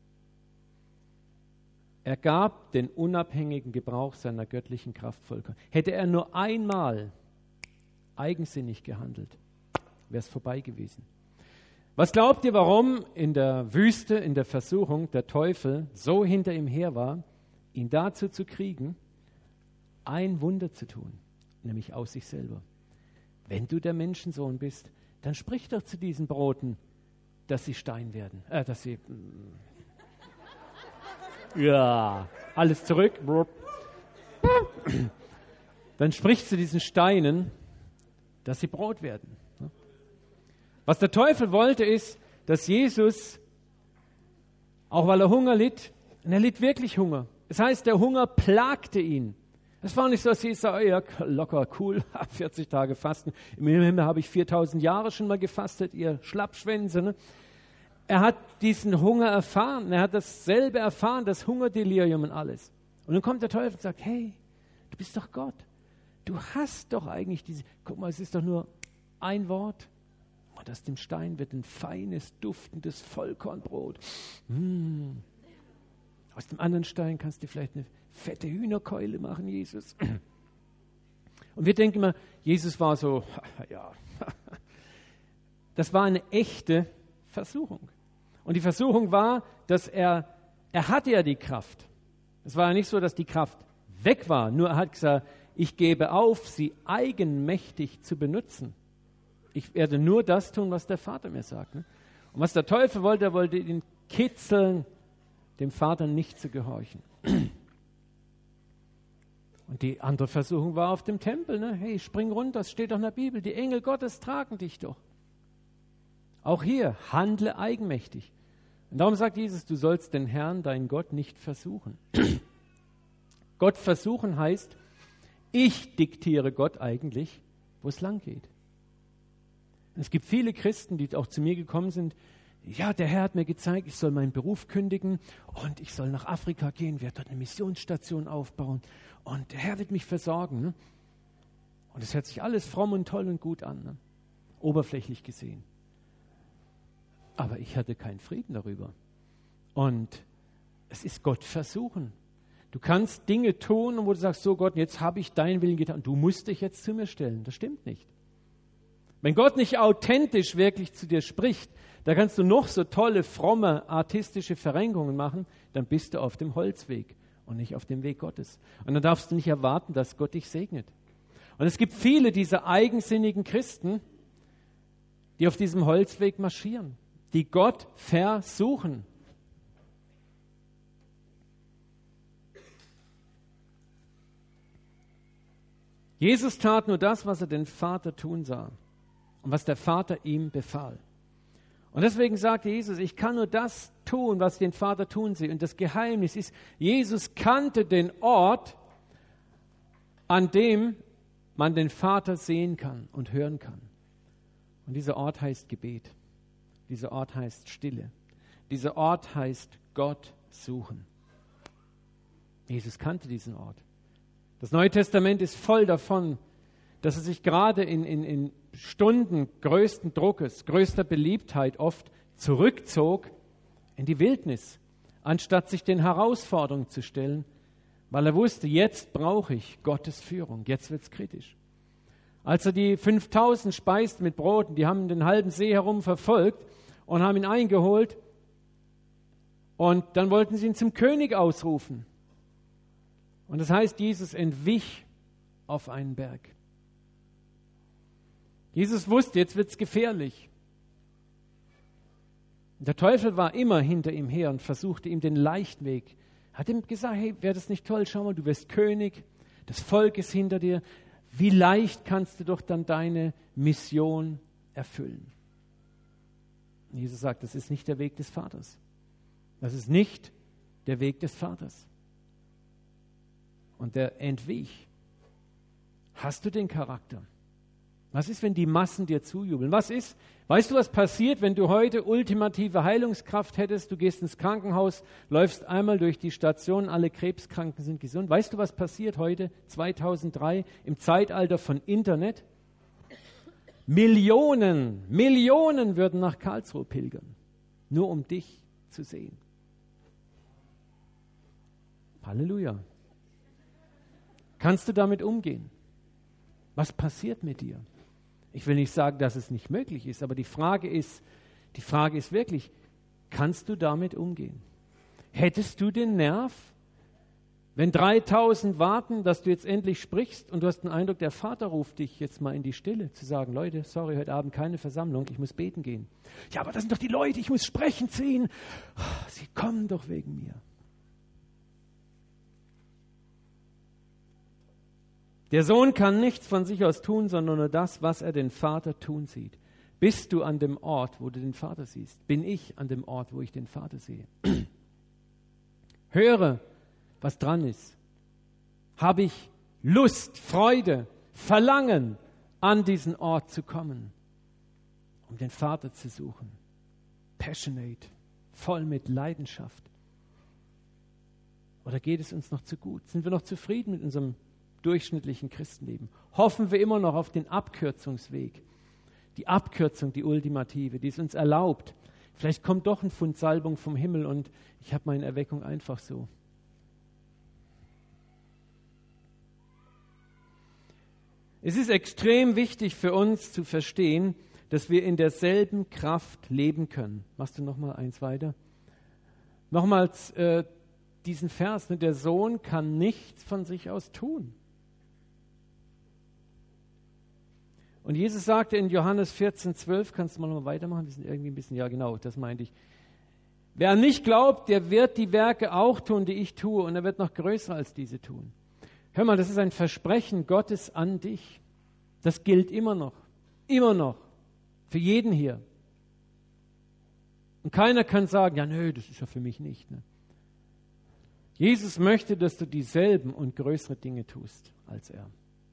Er gab den unabhängigen Gebrauch seiner göttlichen Kraft vollkommen. Hätte er nur einmal eigensinnig gehandelt, wäre es vorbei gewesen. Was glaubt ihr, warum in der Wüste, in der Versuchung, der Teufel so hinter ihm her war, ihn dazu zu kriegen, ein Wunder zu tun, nämlich aus sich selber. Wenn du der Menschensohn bist, dann sprich doch zu diesen Broten, dass sie Stein werden. Ja, alles zurück. Dann sprich zu diesen Steinen, dass sie Brot werden. Was der Teufel wollte, ist, dass Jesus, auch weil er Hunger litt, und er litt wirklich Hunger. Das heißt, der Hunger plagte ihn. Es war nicht so, dass Jesus sagt, ja, locker, cool, 40 Tage Fasten. Im Himmel habe ich 4000 Jahre schon mal gefastet, ihr Schlappschwänze. Ne? Er hat diesen Hunger erfahren. Er hat dasselbe erfahren, das Hungerdelirium und alles. Und dann kommt der Teufel und sagt, hey, Du bist doch Gott. Du hast doch eigentlich guck mal, es ist doch nur ein Wort. Und aus dem Stein wird ein feines, duftendes Vollkornbrot. Aus dem anderen Stein kannst du vielleicht eine fette Hühnerkeule machen, Jesus. Und wir denken immer, Jesus war so, ja. Das war eine echte Versuchung. Und die Versuchung war, dass er hatte ja die Kraft. Es war ja nicht so, dass die Kraft weg war. Nur er hat gesagt, ich gebe auf, sie eigenmächtig zu benutzen. Ich werde nur das tun, was der Vater mir sagt. Ne? Und was der Teufel wollte, er wollte ihn kitzeln, dem Vater nicht zu gehorchen. Und die andere Versuchung war auf dem Tempel. Ne? Hey, spring runter, das steht doch in der Bibel. Die Engel Gottes tragen dich doch. Auch hier, handle eigenmächtig. Und darum sagt Jesus, du sollst den Herrn, deinen Gott, nicht versuchen. Gott versuchen heißt, ich diktiere Gott eigentlich, wo es lang geht. Es gibt viele Christen, die auch zu mir gekommen sind. Ja, der Herr hat mir gezeigt, ich soll meinen Beruf kündigen und ich soll nach Afrika gehen, werde dort eine Missionsstation aufbauen und der Herr wird mich versorgen. Ne? Und es hört sich alles fromm und toll und gut an, ne? Oberflächlich gesehen. Aber ich hatte keinen Frieden darüber. Und es ist Gott versuchen. Du kannst Dinge tun, wo du sagst, so Gott, jetzt habe ich deinen Willen getan. Du musst dich jetzt zu mir stellen. Das stimmt nicht. Wenn Gott nicht authentisch wirklich zu dir spricht, da kannst du noch so tolle, fromme, artistische Verrenkungen machen, dann bist du auf dem Holzweg und nicht auf dem Weg Gottes. Und dann darfst du nicht erwarten, dass Gott dich segnet. Und es gibt viele dieser eigensinnigen Christen, die auf diesem Holzweg marschieren, die Gott versuchen. Jesus tat nur das, was er den Vater tun sah und was der Vater ihm befahl. Und deswegen sagte Jesus, ich kann nur das tun, was den Vater tun sehe. Und das Geheimnis ist, Jesus kannte den Ort, an dem man den Vater sehen kann und hören kann. Und dieser Ort heißt Gebet. Dieser Ort heißt Stille. Dieser Ort heißt Gott suchen. Jesus kannte diesen Ort. Das Neue Testament ist voll davon, dass er sich gerade in Stunden größten Druckes, größter Beliebtheit oft zurückzog in die Wildnis, anstatt sich den Herausforderungen zu stellen, weil er wusste, jetzt brauche ich Gottes Führung, jetzt wird es kritisch. Als er die 5000 speiste mit Broten, die haben den halben See herum verfolgt und haben ihn eingeholt und dann wollten sie ihn zum König ausrufen. Und das heißt, Jesus entwich auf einen Berg. Jesus wusste, jetzt wird es gefährlich. Der Teufel war immer hinter ihm her und versuchte ihm den leichten Weg. Hat ihm gesagt, hey, wäre das nicht toll, schau mal, du wirst König, das Volk ist hinter dir. Wie leicht kannst du doch dann deine Mission erfüllen? Und Jesus sagt, das ist nicht der Weg des Vaters. Das ist nicht der Weg des Vaters. Und der entwich. Hast du den Charakter? Was ist, wenn die Massen dir zujubeln? Weißt du, was passiert, wenn du heute ultimative Heilungskraft hättest? Du gehst ins Krankenhaus, läufst einmal durch die Station, alle Krebskranken sind gesund. Weißt du, was passiert heute, 2003, im Zeitalter von Internet? Millionen würden nach Karlsruhe pilgern, nur um dich zu sehen. Halleluja. Kannst du damit umgehen? Was passiert mit dir? Ich will nicht sagen, dass es nicht möglich ist, aber die Frage ist wirklich, kannst du damit umgehen? Hättest du den Nerv, wenn 3000 warten, dass du jetzt endlich sprichst und du hast den Eindruck, der Vater ruft dich jetzt mal in die Stille, zu sagen, Leute, sorry, heute Abend keine Versammlung, ich muss beten gehen. Ja, aber das sind doch die Leute, ich muss sprechen zu ihnen. Sie kommen doch wegen mir. Der Sohn kann nichts von sich aus tun, sondern nur das, was er den Vater tun sieht. Bist du an dem Ort, wo du den Vater siehst? Bin ich an dem Ort, wo ich den Vater sehe? Höre, was dran ist. Habe ich Lust, Freude, Verlangen, an diesen Ort zu kommen, um den Vater zu suchen? Passionate, voll mit Leidenschaft. Oder geht es uns noch zu gut? Sind wir noch zufrieden mit unserem durchschnittlichen Christenleben? Hoffen wir immer noch auf den Abkürzungsweg? Die Abkürzung, die ultimative, die es uns erlaubt. Vielleicht kommt doch ein Pfund Salbung vom Himmel und ich habe meine Erweckung einfach so. Es ist extrem wichtig für uns zu verstehen, dass wir in derselben Kraft leben können. Machst du nochmal eins weiter? Nochmals diesen Vers, ne? Der Sohn kann nichts von sich aus tun. Und Jesus sagte in Johannes 14,12, kannst du mal nochmal weitermachen? Wir sind irgendwie ein bisschen, ja genau, das meinte ich. Wer an mich glaubt, der wird die Werke auch tun, die ich tue, und er wird noch größer als diese tun. Hör mal, das ist ein Versprechen Gottes an dich. Das gilt immer noch, für jeden hier. Und keiner kann sagen, ja nö, das ist ja für mich nicht. Ne? Jesus möchte, dass du dieselben und größere Dinge tust als er.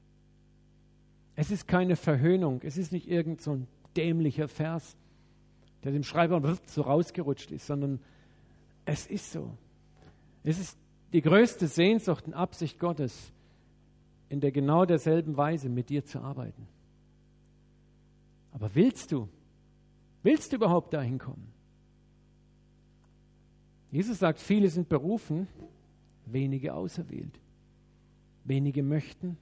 Es ist keine Verhöhnung, es ist nicht irgend so ein dämlicher Vers, der dem Schreiber so rausgerutscht ist, sondern es ist so. Es ist die größte Sehnsucht und Absicht Gottes, in der genau derselben Weise mit dir zu arbeiten. Aber willst du überhaupt dahin kommen? Jesus sagt, viele sind berufen, wenige auserwählt. Wenige möchten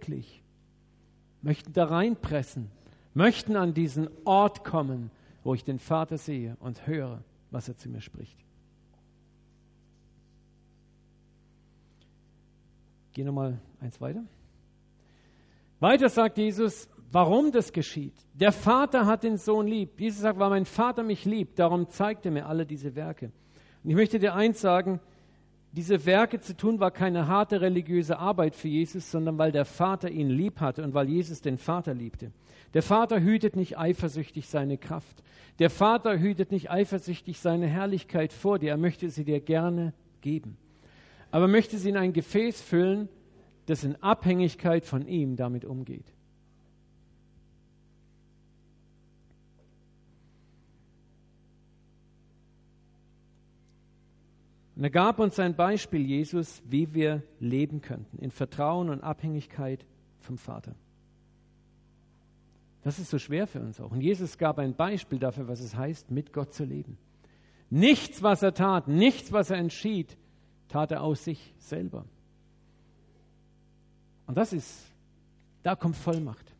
da reinpressen, möchten an diesen Ort kommen, wo ich den Vater sehe und höre, was er zu mir spricht. Geh nochmal eins weiter. Weiter sagt Jesus, warum das geschieht. Der Vater hat den Sohn lieb. Jesus sagt, weil mein Vater mich liebt, darum zeigt er mir alle diese Werke. Und ich möchte dir eins sagen, diese Werke zu tun war keine harte religiöse Arbeit für Jesus, sondern weil der Vater ihn lieb hatte und weil Jesus den Vater liebte. Der Vater hütet nicht eifersüchtig seine Kraft. Der Vater hütet nicht eifersüchtig seine Herrlichkeit vor dir. Er möchte sie dir gerne geben. Aber möchte sie in ein Gefäß füllen, das in Abhängigkeit von ihm damit umgeht. Und er gab uns ein Beispiel, Jesus, wie wir leben könnten, in Vertrauen und Abhängigkeit vom Vater. Das ist so schwer für uns auch. Und Jesus gab ein Beispiel dafür, was es heißt, mit Gott zu leben. Nichts, was er tat, nichts, was er entschied, tat er aus sich selber. Und da kommt Vollmacht.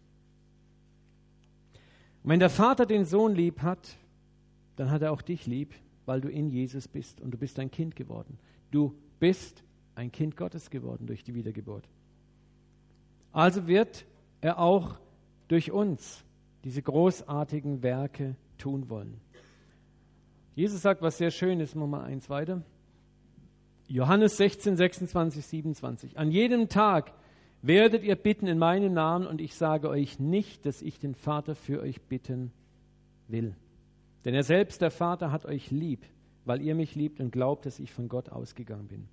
Und wenn der Vater den Sohn lieb hat, dann hat er auch dich lieb, weil du in Jesus bist und du bist ein Kind geworden. Du bist ein Kind Gottes geworden durch die Wiedergeburt. Also wird er auch durch uns diese großartigen Werke tun wollen. Jesus sagt was sehr Schönes, machen wir mal eins weiter. Johannes 16, 26, 27. An jedem Tag werdet ihr bitten in meinem Namen und ich sage euch nicht, dass ich den Vater für euch bitten will. Denn er selbst, der Vater, hat euch lieb, weil ihr mich liebt und glaubt, dass ich von Gott ausgegangen bin.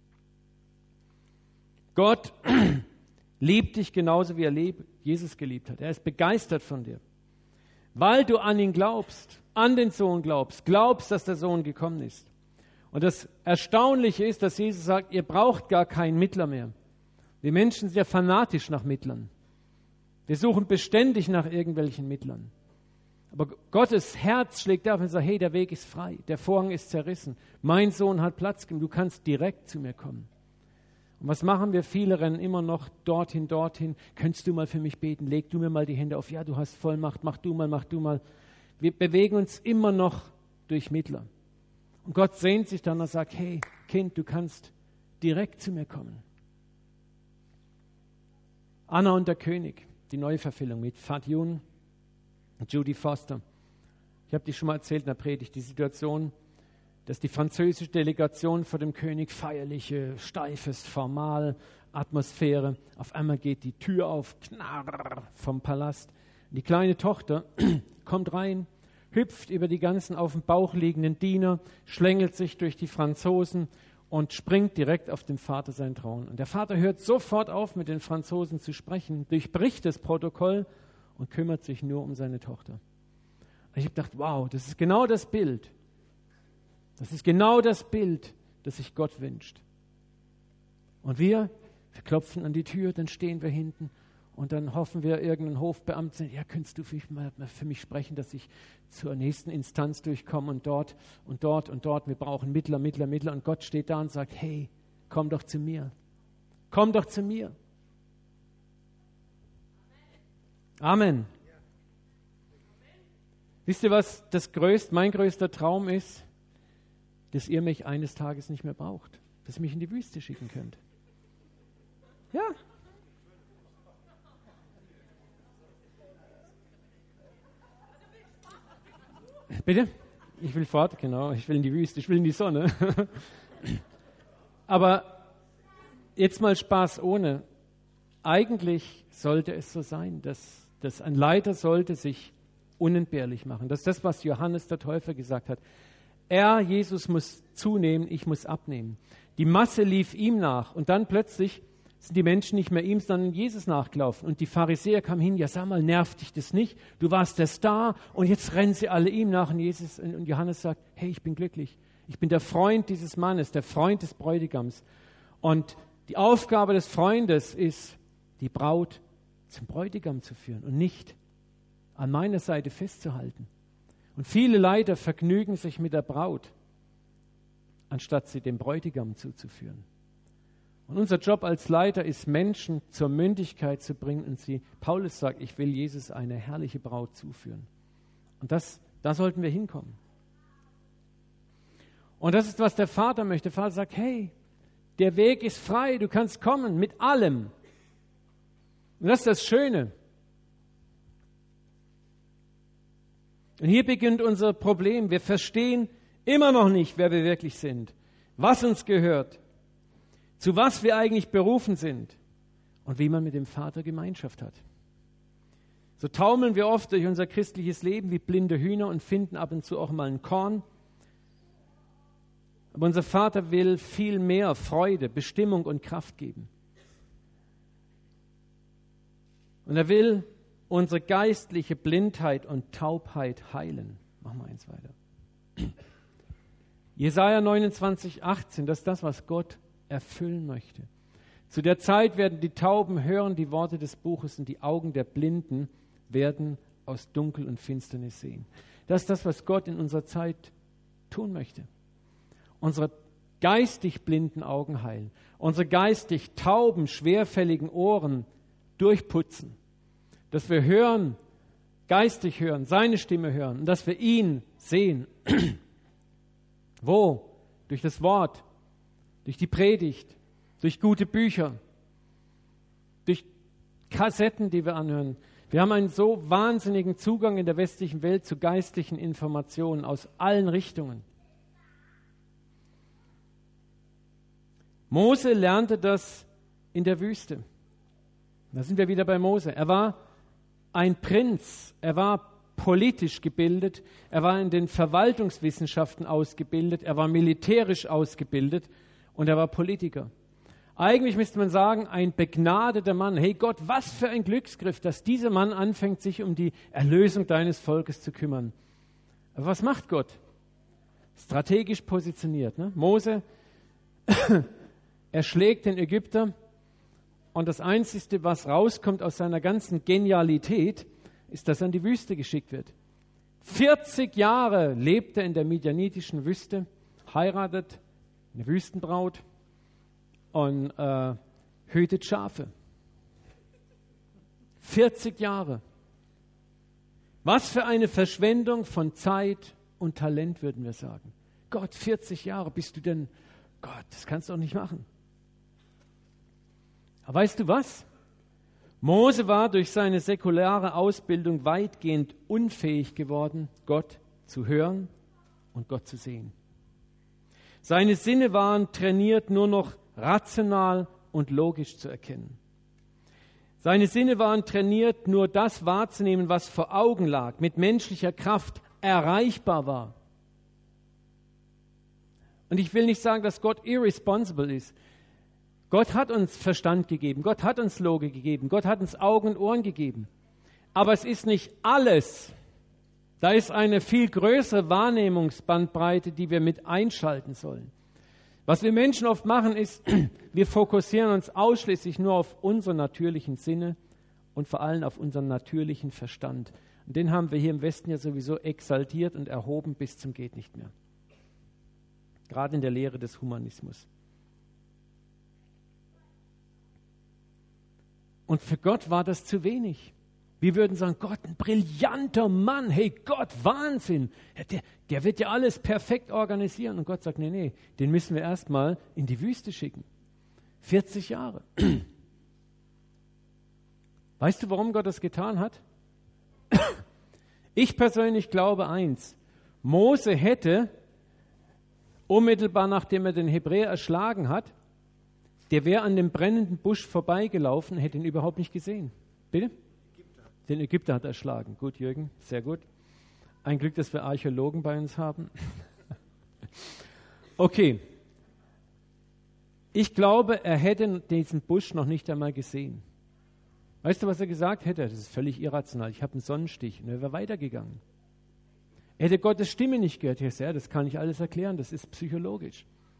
Gott liebt dich genauso, wie er Jesus geliebt hat. Er ist begeistert von dir. Weil du an ihn glaubst, an den Sohn glaubst, dass der Sohn gekommen ist. Und das Erstaunliche ist, dass Jesus sagt, ihr braucht gar keinen Mittler mehr. Wir Menschen sind ja fanatisch nach Mittlern. Wir suchen beständig nach irgendwelchen Mittlern. Aber Gottes Herz schlägt auf und sagt, hey, der Weg ist frei, der Vorhang ist zerrissen, mein Sohn hat Platz gegeben, du kannst direkt zu mir kommen. Und was machen wir? Viele rennen immer noch dorthin. Könntest du mal für mich beten? Leg du mir mal die Hände auf. Ja, du hast Vollmacht, mach du mal. Wir bewegen uns immer noch durch Mittler. Und Gott sehnt sich dann und sagt, hey, Kind, du kannst direkt zu mir kommen. Anna und der König, die Neuverfilmung mit Fat Yun und Judy Foster. Ich habe dir schon mal erzählt in der Predigt, die Situation, dass die französische Delegation vor dem König feierliche, steifes, formal Atmosphäre. Auf einmal geht die Tür auf, knarr, vom Palast. Die kleine Tochter kommt rein, hüpft über die ganzen auf dem Bauch liegenden Diener, schlängelt sich durch die Franzosen und springt direkt auf den Vater seinen Thron. Und der Vater hört sofort auf, mit den Franzosen zu sprechen, durchbricht das Protokoll und kümmert sich nur um seine Tochter. Und ich habe gedacht, wow, das ist genau das Bild. Das ist genau das Bild, das sich Gott wünscht. Und wir Wir klopfen an die Tür, dann stehen wir hinten und dann hoffen wir, irgendein Hofbeamter, ja, könntest du für mich sprechen, dass ich zur nächsten Instanz durchkomme und dort und dort und dort. Wir brauchen Mittler. Und Gott steht da und sagt, hey, komm doch zu mir. Komm doch zu mir. Amen. Wisst ihr, was mein größter Traum ist? Dass ihr mich eines Tages nicht mehr braucht. Dass ihr mich in die Wüste schicken könnt. Ja. Bitte? Ich will fort, genau. Ich will in die Wüste, ich will in die Sonne. Aber jetzt mal Spaß ohne. Eigentlich sollte es so sein, dass ein Leiter sollte sich unentbehrlich machen. Das ist das, was Johannes der Täufer gesagt hat. Jesus muss zunehmen, ich muss abnehmen. Die Masse lief ihm nach und dann plötzlich sind die Menschen nicht mehr ihm, sondern Jesus nachgelaufen. Und die Pharisäer kamen hin, ja sag mal, nervt dich das nicht? Du warst der Star und jetzt rennen sie alle ihm nach. Und Johannes sagt, hey, ich bin glücklich. Ich bin der Freund dieses Mannes, der Freund des Bräutigams. Und die Aufgabe des Freundes ist, die Braut zum Bräutigam zu führen und nicht an meiner Seite festzuhalten. Und viele Leiter vergnügen sich mit der Braut, anstatt sie dem Bräutigam zuzuführen. Und unser Job als Leiter ist, Menschen zur Mündigkeit zu bringen und Paulus sagt, ich will Jesus eine herrliche Braut zuführen. Und da sollten wir hinkommen. Und das ist, was der Vater möchte. Der Vater sagt, hey, der Weg ist frei, du kannst kommen mit allem. Und das ist das Schöne. Und hier beginnt unser Problem. Wir verstehen immer noch nicht, wer wir wirklich sind, was uns gehört, zu was wir eigentlich berufen sind und wie man mit dem Vater Gemeinschaft hat. So taumeln wir oft durch unser christliches Leben wie blinde Hühner und finden ab und zu auch mal ein Korn. Aber unser Vater will viel mehr Freude, Bestimmung und Kraft geben. Und er will unsere geistliche Blindheit und Taubheit heilen. Machen wir eins weiter. Jesaja 29,18, das ist das, was Gott erfüllen möchte. Zu der Zeit werden die Tauben hören die Worte des Buches und die Augen der Blinden werden aus Dunkel und Finsternis sehen. Das ist das, was Gott in unserer Zeit tun möchte. Unsere geistig blinden Augen heilen, unsere geistig tauben, schwerfälligen Ohren durchputzen, dass wir hören, geistig hören, seine Stimme hören und dass wir ihn sehen. Wo? Durch das Wort, durch die Predigt, durch gute Bücher, durch Kassetten, die wir anhören. Wir haben einen so wahnsinnigen Zugang in der westlichen Welt zu geistlichen Informationen aus allen Richtungen. Mose lernte das in der Wüste. Da sind wir wieder bei Mose. Er war ein Prinz, er war politisch gebildet, er war in den Verwaltungswissenschaften ausgebildet, er war militärisch ausgebildet und er war Politiker. Eigentlich müsste man sagen, ein begnadeter Mann. Hey Gott, was für ein Glücksgriff, dass dieser Mann anfängt, sich um die Erlösung deines Volkes zu kümmern. Aber was macht Gott? Strategisch positioniert. Ne? Mose, er schlägt den Ägypter und das Einzige, was rauskommt aus seiner ganzen Genialität, ist, dass er in die Wüste geschickt wird. 40 Jahre lebt er in der midianitischen Wüste, heiratet eine Wüstenbraut und hütet Schafe. 40 Jahre. Was für eine Verschwendung von Zeit und Talent, würden wir sagen. Gott, 40 Jahre, bist du denn... Gott, das kannst du doch nicht machen. Aber weißt du was? Mose war durch seine säkulare Ausbildung weitgehend unfähig geworden, Gott zu hören und Gott zu sehen. Seine Sinne waren trainiert, nur noch rational und logisch zu erkennen. Seine Sinne waren trainiert, nur das wahrzunehmen, was vor Augen lag, mit menschlicher Kraft erreichbar war. Und ich will nicht sagen, dass Gott irresponsible ist. Gott hat uns Verstand gegeben, Gott hat uns Logik gegeben, Gott hat uns Augen und Ohren gegeben. Aber es ist nicht alles. Da ist eine viel größere Wahrnehmungsbandbreite, die wir mit einschalten sollen. Was wir Menschen oft machen, ist, wir fokussieren uns ausschließlich nur auf unsere natürlichen Sinne und vor allem auf unseren natürlichen Verstand. Und den haben wir hier im Westen ja sowieso exaltiert und erhoben bis zum geht nicht mehr. Gerade in der Lehre des Humanismus. Und für Gott war das zu wenig. Wir würden sagen, Gott, ein brillanter Mann, hey Gott, Wahnsinn. Der wird ja alles perfekt organisieren. Und Gott sagt, nee, den müssen wir erstmal in die Wüste schicken. 40 Jahre. Weißt du, warum Gott das getan hat? Ich persönlich glaube eins. Mose hätte, unmittelbar nachdem er den Hebräer erschlagen hat, der wäre an dem brennenden Busch vorbeigelaufen, hätte ihn überhaupt nicht gesehen. Bitte? Den Ägypter hat er erschlagen. Gut, Jürgen, sehr gut. Ein Glück, dass wir Archäologen bei uns haben. Okay. Ich glaube, er hätte diesen Busch noch nicht einmal gesehen. Weißt du, was er gesagt hätte? Das ist völlig irrational. Ich habe einen Sonnenstich. Und er wäre weitergegangen. Er hätte Gottes Stimme nicht gehört. Ja, das kann ich alles erklären. Das ist psychologisch.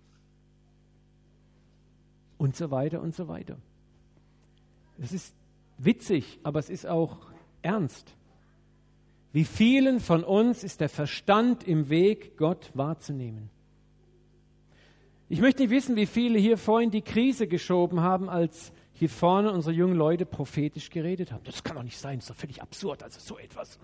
Und so weiter und so weiter. Es ist witzig, aber es ist auch ernst. Wie vielen von uns ist der Verstand im Weg, Gott wahrzunehmen? Ich möchte nicht wissen, wie viele hier vorhin die Krise geschoben haben, als hier vorne unsere jungen Leute prophetisch geredet haben. Das kann doch nicht sein, das ist doch völlig absurd, also so etwas.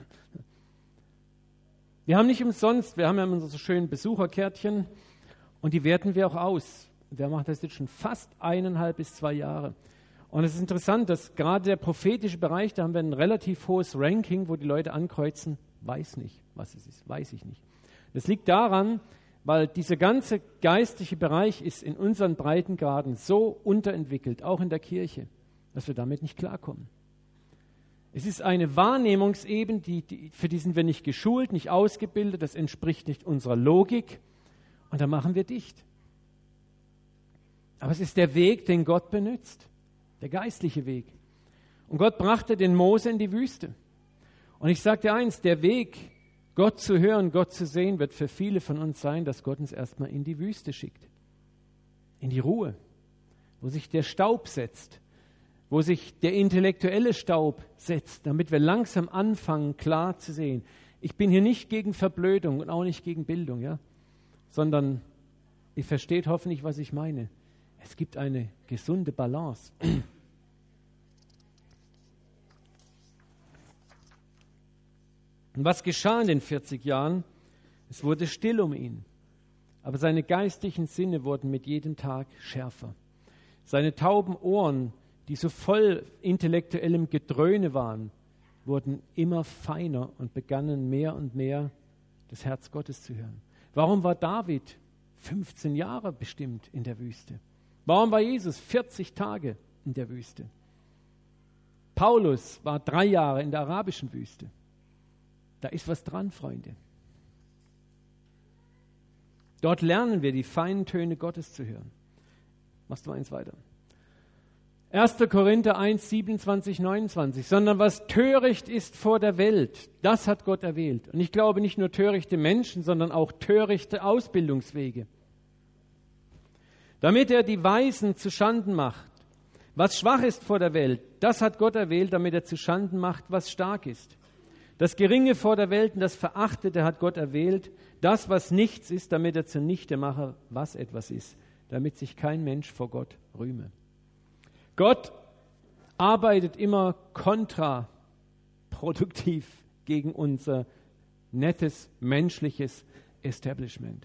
Wir haben nicht umsonst, wir haben ja unsere schönen Besucherkärtchen und die werten wir auch aus. Wir machen das jetzt schon fast 1,5 bis 2 Jahre. Und es ist interessant, dass gerade der prophetische Bereich, da haben wir ein relativ hohes Ranking, wo die Leute ankreuzen, weiß nicht, was es ist, weiß ich nicht. Das liegt daran, weil dieser ganze geistliche Bereich ist in unseren Breitengraden so unterentwickelt, auch in der Kirche, dass wir damit nicht klarkommen. Es ist eine Wahrnehmungsebene, für die sind wir nicht geschult, nicht ausgebildet, das entspricht nicht unserer Logik und da machen wir dicht. Aber es ist der Weg, den Gott benutzt. Der geistliche Weg. Und Gott brachte den Mose in die Wüste. Und ich sage dir eins, der Weg, Gott zu hören, Gott zu sehen, wird für viele von uns sein, dass Gott uns erstmal in die Wüste schickt. In die Ruhe, wo sich der Staub setzt, wo sich der intellektuelle Staub setzt, damit wir langsam anfangen, klar zu sehen. Ich bin hier nicht gegen Verblödung und auch nicht gegen Bildung, ja, sondern ihr versteht hoffentlich, was ich meine. Es gibt eine gesunde Balance. Und was geschah in den 40 Jahren? Es wurde still um ihn. Aber seine geistlichen Sinne wurden mit jedem Tag schärfer. Seine tauben Ohren, die so voll intellektuellem Gedröhne waren, wurden immer feiner und begannen mehr und mehr das Herz Gottes zu hören. Warum war David 15 Jahre bestimmt in der Wüste? Warum war Jesus 40 Tage in der Wüste? Paulus war 3 Jahre in der arabischen Wüste. Da ist was dran, Freunde. Dort lernen wir, die feinen Töne Gottes zu hören. Machst du eins weiter. 1. Korinther 1, 27, 29. Sondern was töricht ist vor der Welt, das hat Gott erwählt. Und ich glaube nicht nur törichte Menschen, sondern auch törichte Ausbildungswege. Damit er die Weisen zu Schanden macht. Was schwach ist vor der Welt, das hat Gott erwählt, damit er zu Schanden macht, was stark ist. Das Geringe vor der Welt und das Verachtete hat Gott erwählt, das, was nichts ist, damit er zunichte mache, was etwas ist, damit sich kein Mensch vor Gott rühme. Gott arbeitet immer kontraproduktiv gegen unser nettes, menschliches Establishment.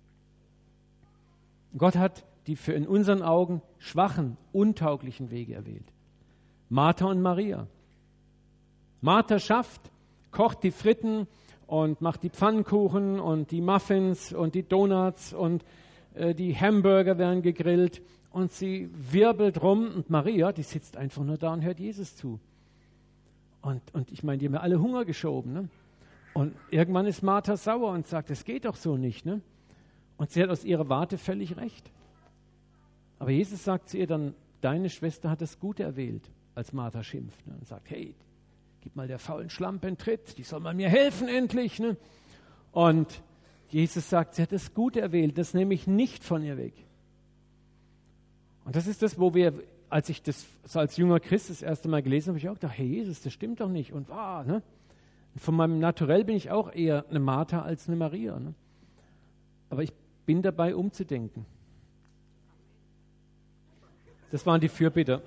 Gott hat die für in unseren Augen schwachen, untauglichen Wege erwählt. Martha und Maria. Martha kocht die Fritten und macht die Pfannkuchen und die Muffins und die Donuts und die Hamburger werden gegrillt und sie wirbelt rum und Maria, die sitzt einfach nur da und hört Jesus zu. Und ich meine, die haben ja alle Hunger geschoben. Ne? Und irgendwann ist Martha sauer und sagt, es geht doch so nicht. Ne? Und sie hat aus ihrer Warte völlig recht. Aber Jesus sagt zu ihr dann, deine Schwester hat das Gute erwählt, als Martha schimpft. Ne? Und sagt, hey, gib mal der faulen Schlampe einen Tritt, die soll mal mir helfen endlich. Ne? Und Jesus sagt, sie hat das Gute erwählt, das nehme ich nicht von ihr weg. Und das ist das, als ich das so als junger Christ das erste Mal gelesen habe, habe ich auch gedacht, hey Jesus, das stimmt doch nicht. Und ne? Und von meinem Naturell bin ich auch eher eine Martha als eine Maria. Ne? Aber ich bin dabei, umzudenken. Das waren die Fürbitter.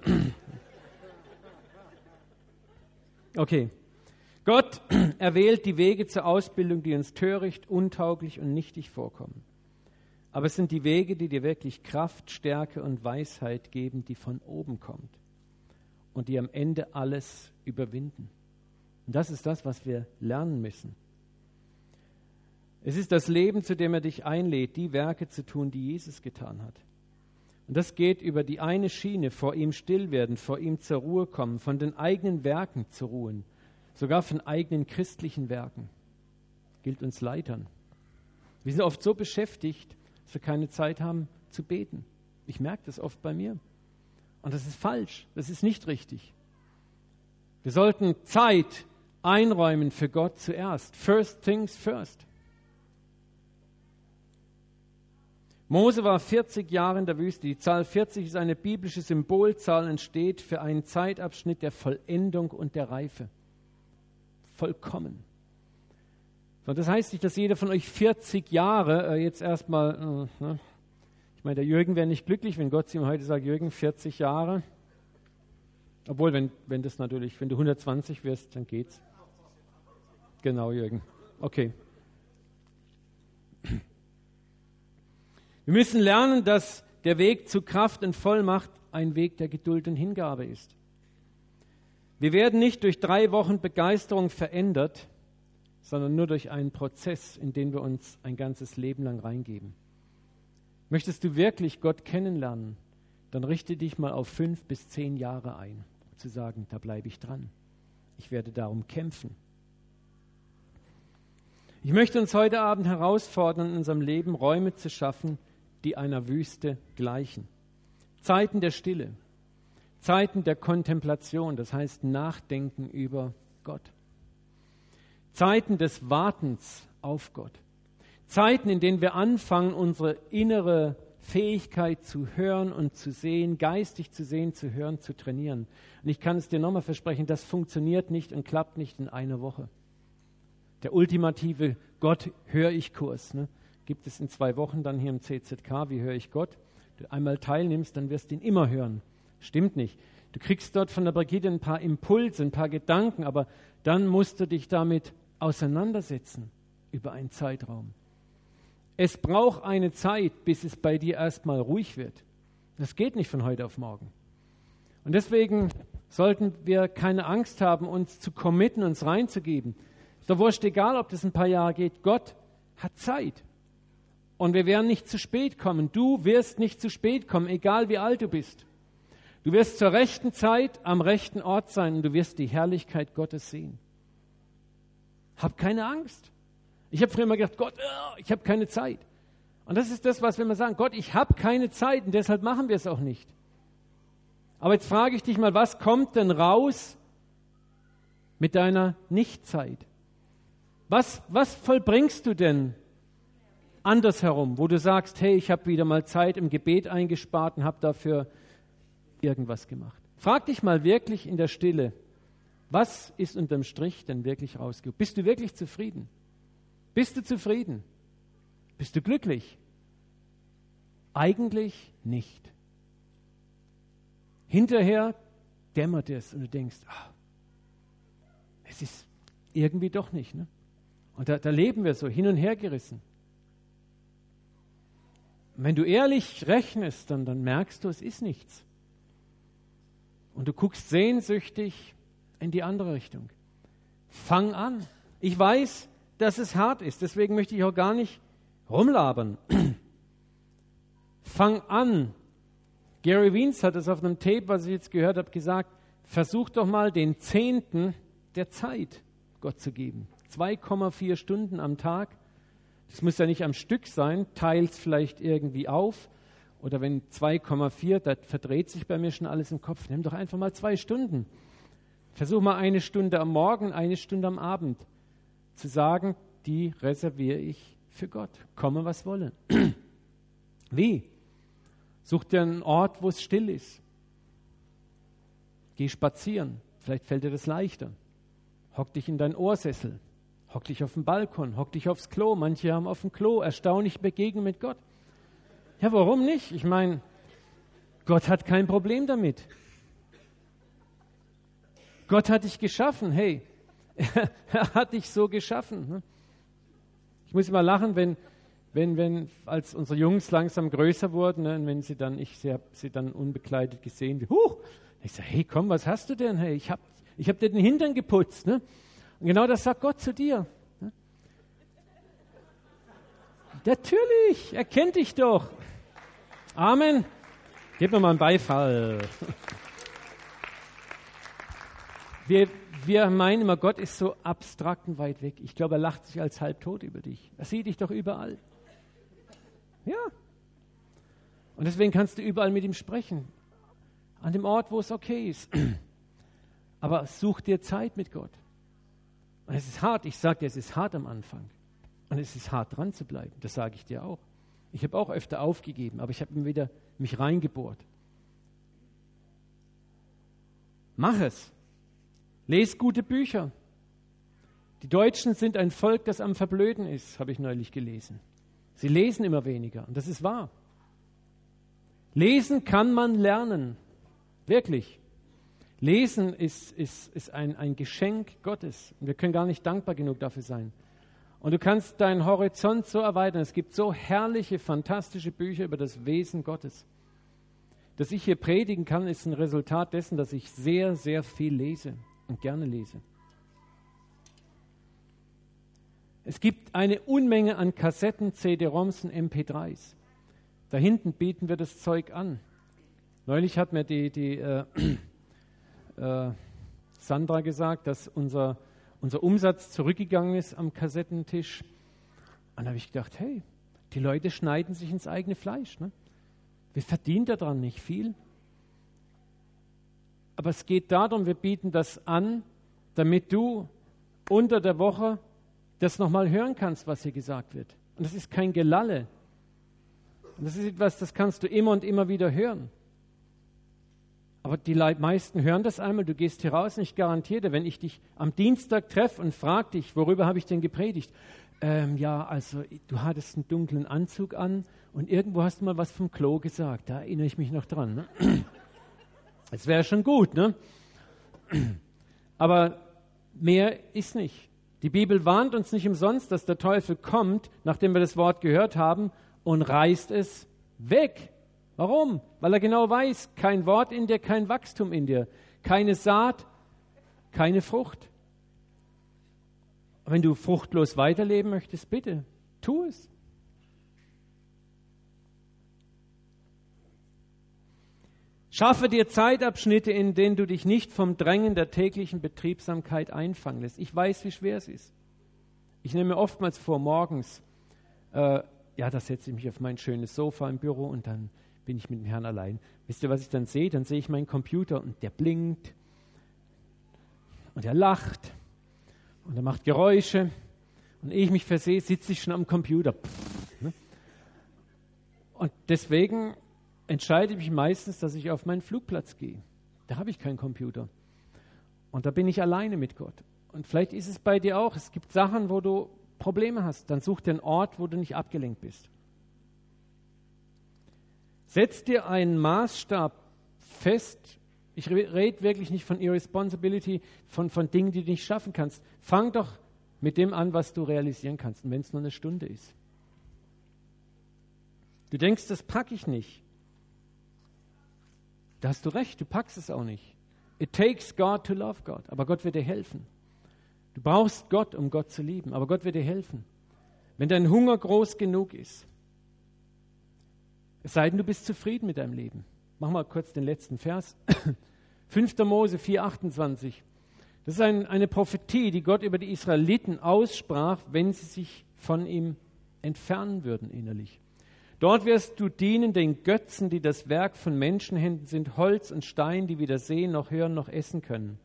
Okay. Gott erwählt die Wege zur Ausbildung, die uns töricht, untauglich und nichtig vorkommen. Aber es sind die Wege, die dir wirklich Kraft, Stärke und Weisheit geben, die von oben kommt und die am Ende alles überwinden. Und das ist das, was wir lernen müssen. Es ist das Leben, zu dem er dich einlädt, die Werke zu tun, die Jesus getan hat. Und das geht über die eine Schiene, vor ihm still werden, vor ihm zur Ruhe kommen, von den eigenen Werken zu ruhen, sogar von eigenen christlichen Werken. Gilt uns Leitern. Wir sind oft so beschäftigt, dass wir keine Zeit haben zu beten. Ich merke das oft bei mir. Und das ist falsch, das ist nicht richtig. Wir sollten Zeit einräumen für Gott zuerst. First things first. Mose war 40 Jahre in der Wüste. Die Zahl 40 ist eine biblische Symbolzahl und steht für einen Zeitabschnitt der Vollendung und der Reife. Vollkommen. So, das heißt nicht, dass jeder von euch 40 Jahre jetzt erstmal, ich meine, der Jürgen wäre nicht glücklich, wenn Gott zu ihm heute sagt, Jürgen, 40 Jahre. Obwohl, wenn du 120 wirst, dann geht's. Genau, Jürgen. Okay. Wir müssen lernen, dass der Weg zu Kraft und Vollmacht ein Weg der Geduld und Hingabe ist. Wir werden nicht durch 3 Wochen Begeisterung verändert, sondern nur durch einen Prozess, in den wir uns ein ganzes Leben lang reingeben. Möchtest du wirklich Gott kennenlernen, dann richte dich mal auf 5 bis 10 Jahre ein, um zu sagen, da bleibe ich dran. Ich werde darum kämpfen. Ich möchte uns heute Abend herausfordern, in unserem Leben Räume zu schaffen, die einer Wüste gleichen. Zeiten der Stille, Zeiten der Kontemplation, das heißt Nachdenken über Gott. Zeiten des Wartens auf Gott. Zeiten, in denen wir anfangen, unsere innere Fähigkeit zu hören und zu sehen, geistig zu sehen, zu hören, zu trainieren. Und ich kann es dir nochmal versprechen, das funktioniert nicht und klappt nicht in einer Woche. Der ultimative Gott-Hör-ich-Kurs, ne? Gibt es in 2 Wochen dann hier im CZK, wie höre ich Gott? Du einmal teilnimmst, dann wirst du ihn immer hören. Stimmt nicht. Du kriegst dort von der Brigitte ein paar Impulse, ein paar Gedanken, aber dann musst du dich damit auseinandersetzen über einen Zeitraum. Es braucht eine Zeit, bis es bei dir erstmal ruhig wird. Das geht nicht von heute auf morgen. Und deswegen sollten wir keine Angst haben, uns zu committen, uns reinzugeben. Ist doch wurscht, egal, ob das ein paar Jahre geht. Gott hat Zeit. Und wir werden nicht zu spät kommen. Du wirst nicht zu spät kommen, egal wie alt du bist. Du wirst zur rechten Zeit am rechten Ort sein und du wirst die Herrlichkeit Gottes sehen. Hab keine Angst. Ich habe früher immer gedacht, Gott, ich habe keine Zeit. Und das ist das, was wir immer sagen, Gott, ich habe keine Zeit und deshalb machen wir es auch nicht. Aber jetzt frage ich dich mal, was kommt denn raus mit deiner Nichtzeit? Was vollbringst du denn andersherum, wo du sagst, hey, ich habe wieder mal Zeit im Gebet eingespart und habe dafür irgendwas gemacht? Frag dich mal wirklich in der Stille, was ist unterm Strich denn wirklich rausgekommen? Bist du wirklich zufrieden? Bist du zufrieden? Bist du glücklich? Eigentlich nicht. Hinterher dämmert es und du denkst, es ist irgendwie doch nicht. Ne? Und da leben wir so hin und her gerissen. Und wenn du ehrlich rechnest, dann merkst du, es ist nichts. Und du guckst sehnsüchtig in die andere Richtung. Fang an. Ich weiß, dass es hart ist, deswegen möchte ich auch gar nicht rumlabern. Fang an. Gary Wiens hat es auf einem Tape, was ich jetzt gehört habe, gesagt, versuch doch mal den 10. der Zeit Gott zu geben. 2,4 Stunden am Tag. Das muss ja nicht am Stück sein, teils vielleicht irgendwie auf. Oder wenn 2,4, da verdreht sich bei mir schon alles im Kopf. Nimm doch einfach mal 2 Stunden. Versuch mal 1 Stunde am Morgen, 1 Stunde am Abend zu sagen, die reserviere ich für Gott. Komme, was wolle. Wie? Such dir einen Ort, wo es still ist. Geh spazieren. Vielleicht fällt dir das leichter. Hock dich in deinen Ohrsessel. Hock dich auf den Balkon. Hock dich aufs Klo. Manche haben auf dem Klo erstaunlich Begegnung mit Gott. Ja, warum nicht? Ich meine, Gott hat kein Problem damit. Gott hat dich geschaffen. Hey, er hat dich so geschaffen. Ich muss immer lachen, wenn als unsere Jungs langsam größer wurden, ne, und wenn sie dann, ich habe sie dann unbekleidet gesehen, wie, ich sage, hey, komm, was hast du denn? Hey, ich hab dir den Hintern geputzt. Ne? Und genau das sagt Gott zu dir. Ne? Natürlich, er kennt dich doch. Amen. Gib mir mal einen Beifall. Wir meinen immer, Gott ist so abstrakt und weit weg. Ich glaube, er lacht sich als halbtot über dich. Er sieht dich doch überall. Ja. Und deswegen kannst du überall mit ihm sprechen. An dem Ort, wo es okay ist. Aber such dir Zeit mit Gott. Und es ist hart. Ich sage dir, es ist hart am Anfang. Und es ist hart, dran zu bleiben. Das sage ich dir auch. Ich habe auch öfter aufgegeben, aber ich habe mir wieder mich reingebohrt. Mach es. Lies gute Bücher. Die Deutschen sind ein Volk, das am Verblöden ist, habe ich neulich gelesen. Sie lesen immer weniger und das ist wahr. Lesen kann man lernen. Wirklich. Lesen ist ein Geschenk Gottes. Und wir können gar nicht dankbar genug dafür sein. Und du kannst deinen Horizont so erweitern. Es gibt so herrliche, fantastische Bücher über das Wesen Gottes. Dass ich hier predigen kann, ist ein Resultat dessen, dass ich sehr, sehr viel lese und gerne lese. Es gibt eine Unmenge an Kassetten, CD-ROMs und MP3s. Da hinten bieten wir das Zeug an. Neulich hat mir die Sandra gesagt, dass unser Umsatz zurückgegangen ist am Kassettentisch. Und da habe ich gedacht, hey, die Leute schneiden sich ins eigene Fleisch. Ne? Wir verdienen daran nicht viel. Aber es geht darum, wir bieten das an, damit du unter der Woche das nochmal hören kannst, was hier gesagt wird. Und das ist kein Gelalle. Und das ist etwas, das kannst du immer und immer wieder hören. Aber die meisten hören das einmal, du gehst hier raus und ich garantiere dir, wenn ich dich am Dienstag treffe und frage dich, worüber habe ich denn gepredigt? Ja, also du hattest einen dunklen Anzug an und irgendwo hast du mal was vom Klo gesagt, da erinnere ich mich noch dran. Ne? Das wäre schon gut, ne? Aber mehr ist nicht. Die Bibel warnt uns nicht umsonst, dass der Teufel kommt, nachdem wir das Wort gehört haben, und reißt es weg. Warum? Weil er genau weiß, kein Wort in dir, kein Wachstum in dir, keine Saat, keine Frucht. Wenn du fruchtlos weiterleben möchtest, bitte, tu es. Schaffe dir Zeitabschnitte, in denen du dich nicht vom Drängen der täglichen Betriebsamkeit einfangen lässt. Ich weiß, wie schwer es ist. Ich nehme mir oftmals vor, morgens, da setze ich mich auf mein schönes Sofa im Büro und dann bin ich mit dem Herrn allein. Wisst ihr, was ich dann sehe? Dann sehe ich meinen Computer und der blinkt und er lacht und er macht Geräusche und ehe ich mich versehe, sitze ich schon am Computer. Und deswegen entscheide ich mich meistens, dass ich auf meinen Flugplatz gehe. Da habe ich keinen Computer. Und da bin ich alleine mit Gott. Und vielleicht ist es bei dir auch. Es gibt Sachen, wo du Probleme hast. Dann such dir einen Ort, wo du nicht abgelenkt bist. Setz dir einen Maßstab fest. Ich rede wirklich nicht von Irresponsibility, von Dingen, die du nicht schaffen kannst. Fang doch mit dem an, was du realisieren kannst. Und wenn es nur eine Stunde ist. Du denkst, das packe ich nicht. Da hast du recht, du packst es auch nicht. It takes God to love God. Aber Gott wird dir helfen. Du brauchst Gott, um Gott zu lieben. Aber Gott wird dir helfen. Wenn dein Hunger groß genug ist. Es sei denn, du bist zufrieden mit deinem Leben. Mach mal kurz den letzten Vers. 5. Mose 4,28. Das ist eine Prophetie, die Gott über die Israeliten aussprach, wenn sie sich von ihm entfernen würden innerlich. Dort wirst du dienen den Götzen, die das Werk von Menschenhänden sind, Holz und Stein, die weder sehen, noch hören, noch essen können.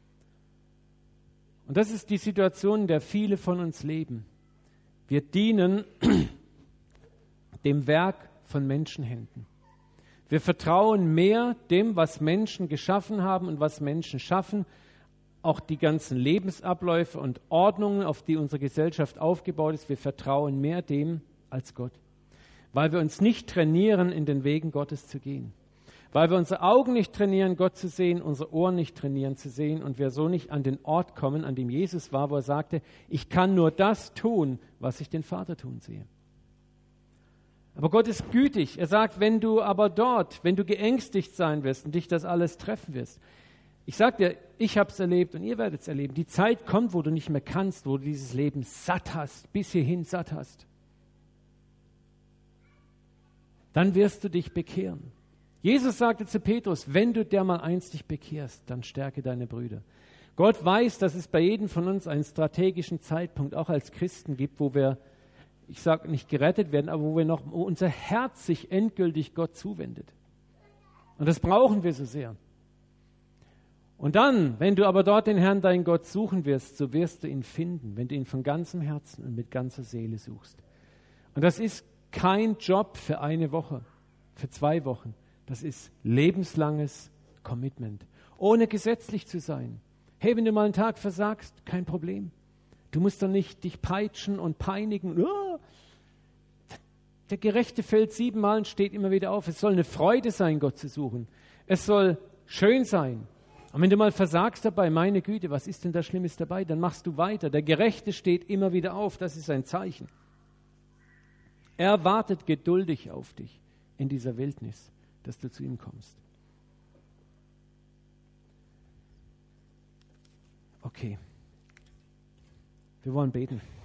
Und das ist die Situation, in der viele von uns leben. Wir dienen dem Werk von Menschenhänden. Wir vertrauen mehr dem, was Menschen geschaffen haben und was Menschen schaffen. Auch die ganzen Lebensabläufe und Ordnungen, auf die unsere Gesellschaft aufgebaut ist, wir vertrauen mehr dem als Gott. Weil wir uns nicht trainieren, in den Wegen Gottes zu gehen. Weil wir unsere Augen nicht trainieren, Gott zu sehen, unsere Ohren nicht trainieren zu sehen und wir so nicht an den Ort kommen, an dem Jesus war, wo er sagte, ich kann nur das tun, was ich den Vater tun sehe. Aber Gott ist gütig. Er sagt, wenn du aber dort, wenn du geängstigt sein wirst und dich das alles treffen wirst, ich sage dir, ich habe es erlebt und ihr werdet es erleben, die Zeit kommt, wo du nicht mehr kannst, wo du dieses Leben satt hast, bis hierhin satt hast. Dann wirst du dich bekehren. Jesus sagte zu Petrus, wenn du dermal einst dich bekehrst, dann stärke deine Brüder. Gott weiß, dass es bei jedem von uns einen strategischen Zeitpunkt, auch als Christen gibt, wo wir, ich sage nicht gerettet werden, aber wo unser Herz sich endgültig Gott zuwendet. Und das brauchen wir so sehr. Und dann, wenn du aber dort den Herrn, deinen Gott, suchen wirst, so wirst du ihn finden, wenn du ihn von ganzem Herzen und mit ganzer Seele suchst. Und das ist kein Job für eine Woche, für 2 Wochen. Das ist lebenslanges Commitment, ohne gesetzlich zu sein. Hey, wenn du mal einen Tag versagst, kein Problem. Du musst doch nicht dich peitschen und peinigen. Oh, der Gerechte fällt 7-mal und steht immer wieder auf. Es soll eine Freude sein, Gott zu suchen. Es soll schön sein. Und wenn du mal versagst dabei, meine Güte, was ist denn da Schlimmes dabei? Dann machst du weiter. Der Gerechte steht immer wieder auf. Das ist ein Zeichen. Er wartet geduldig auf dich in dieser Wildnis, dass du zu ihm kommst. Okay. Wir wollen beten.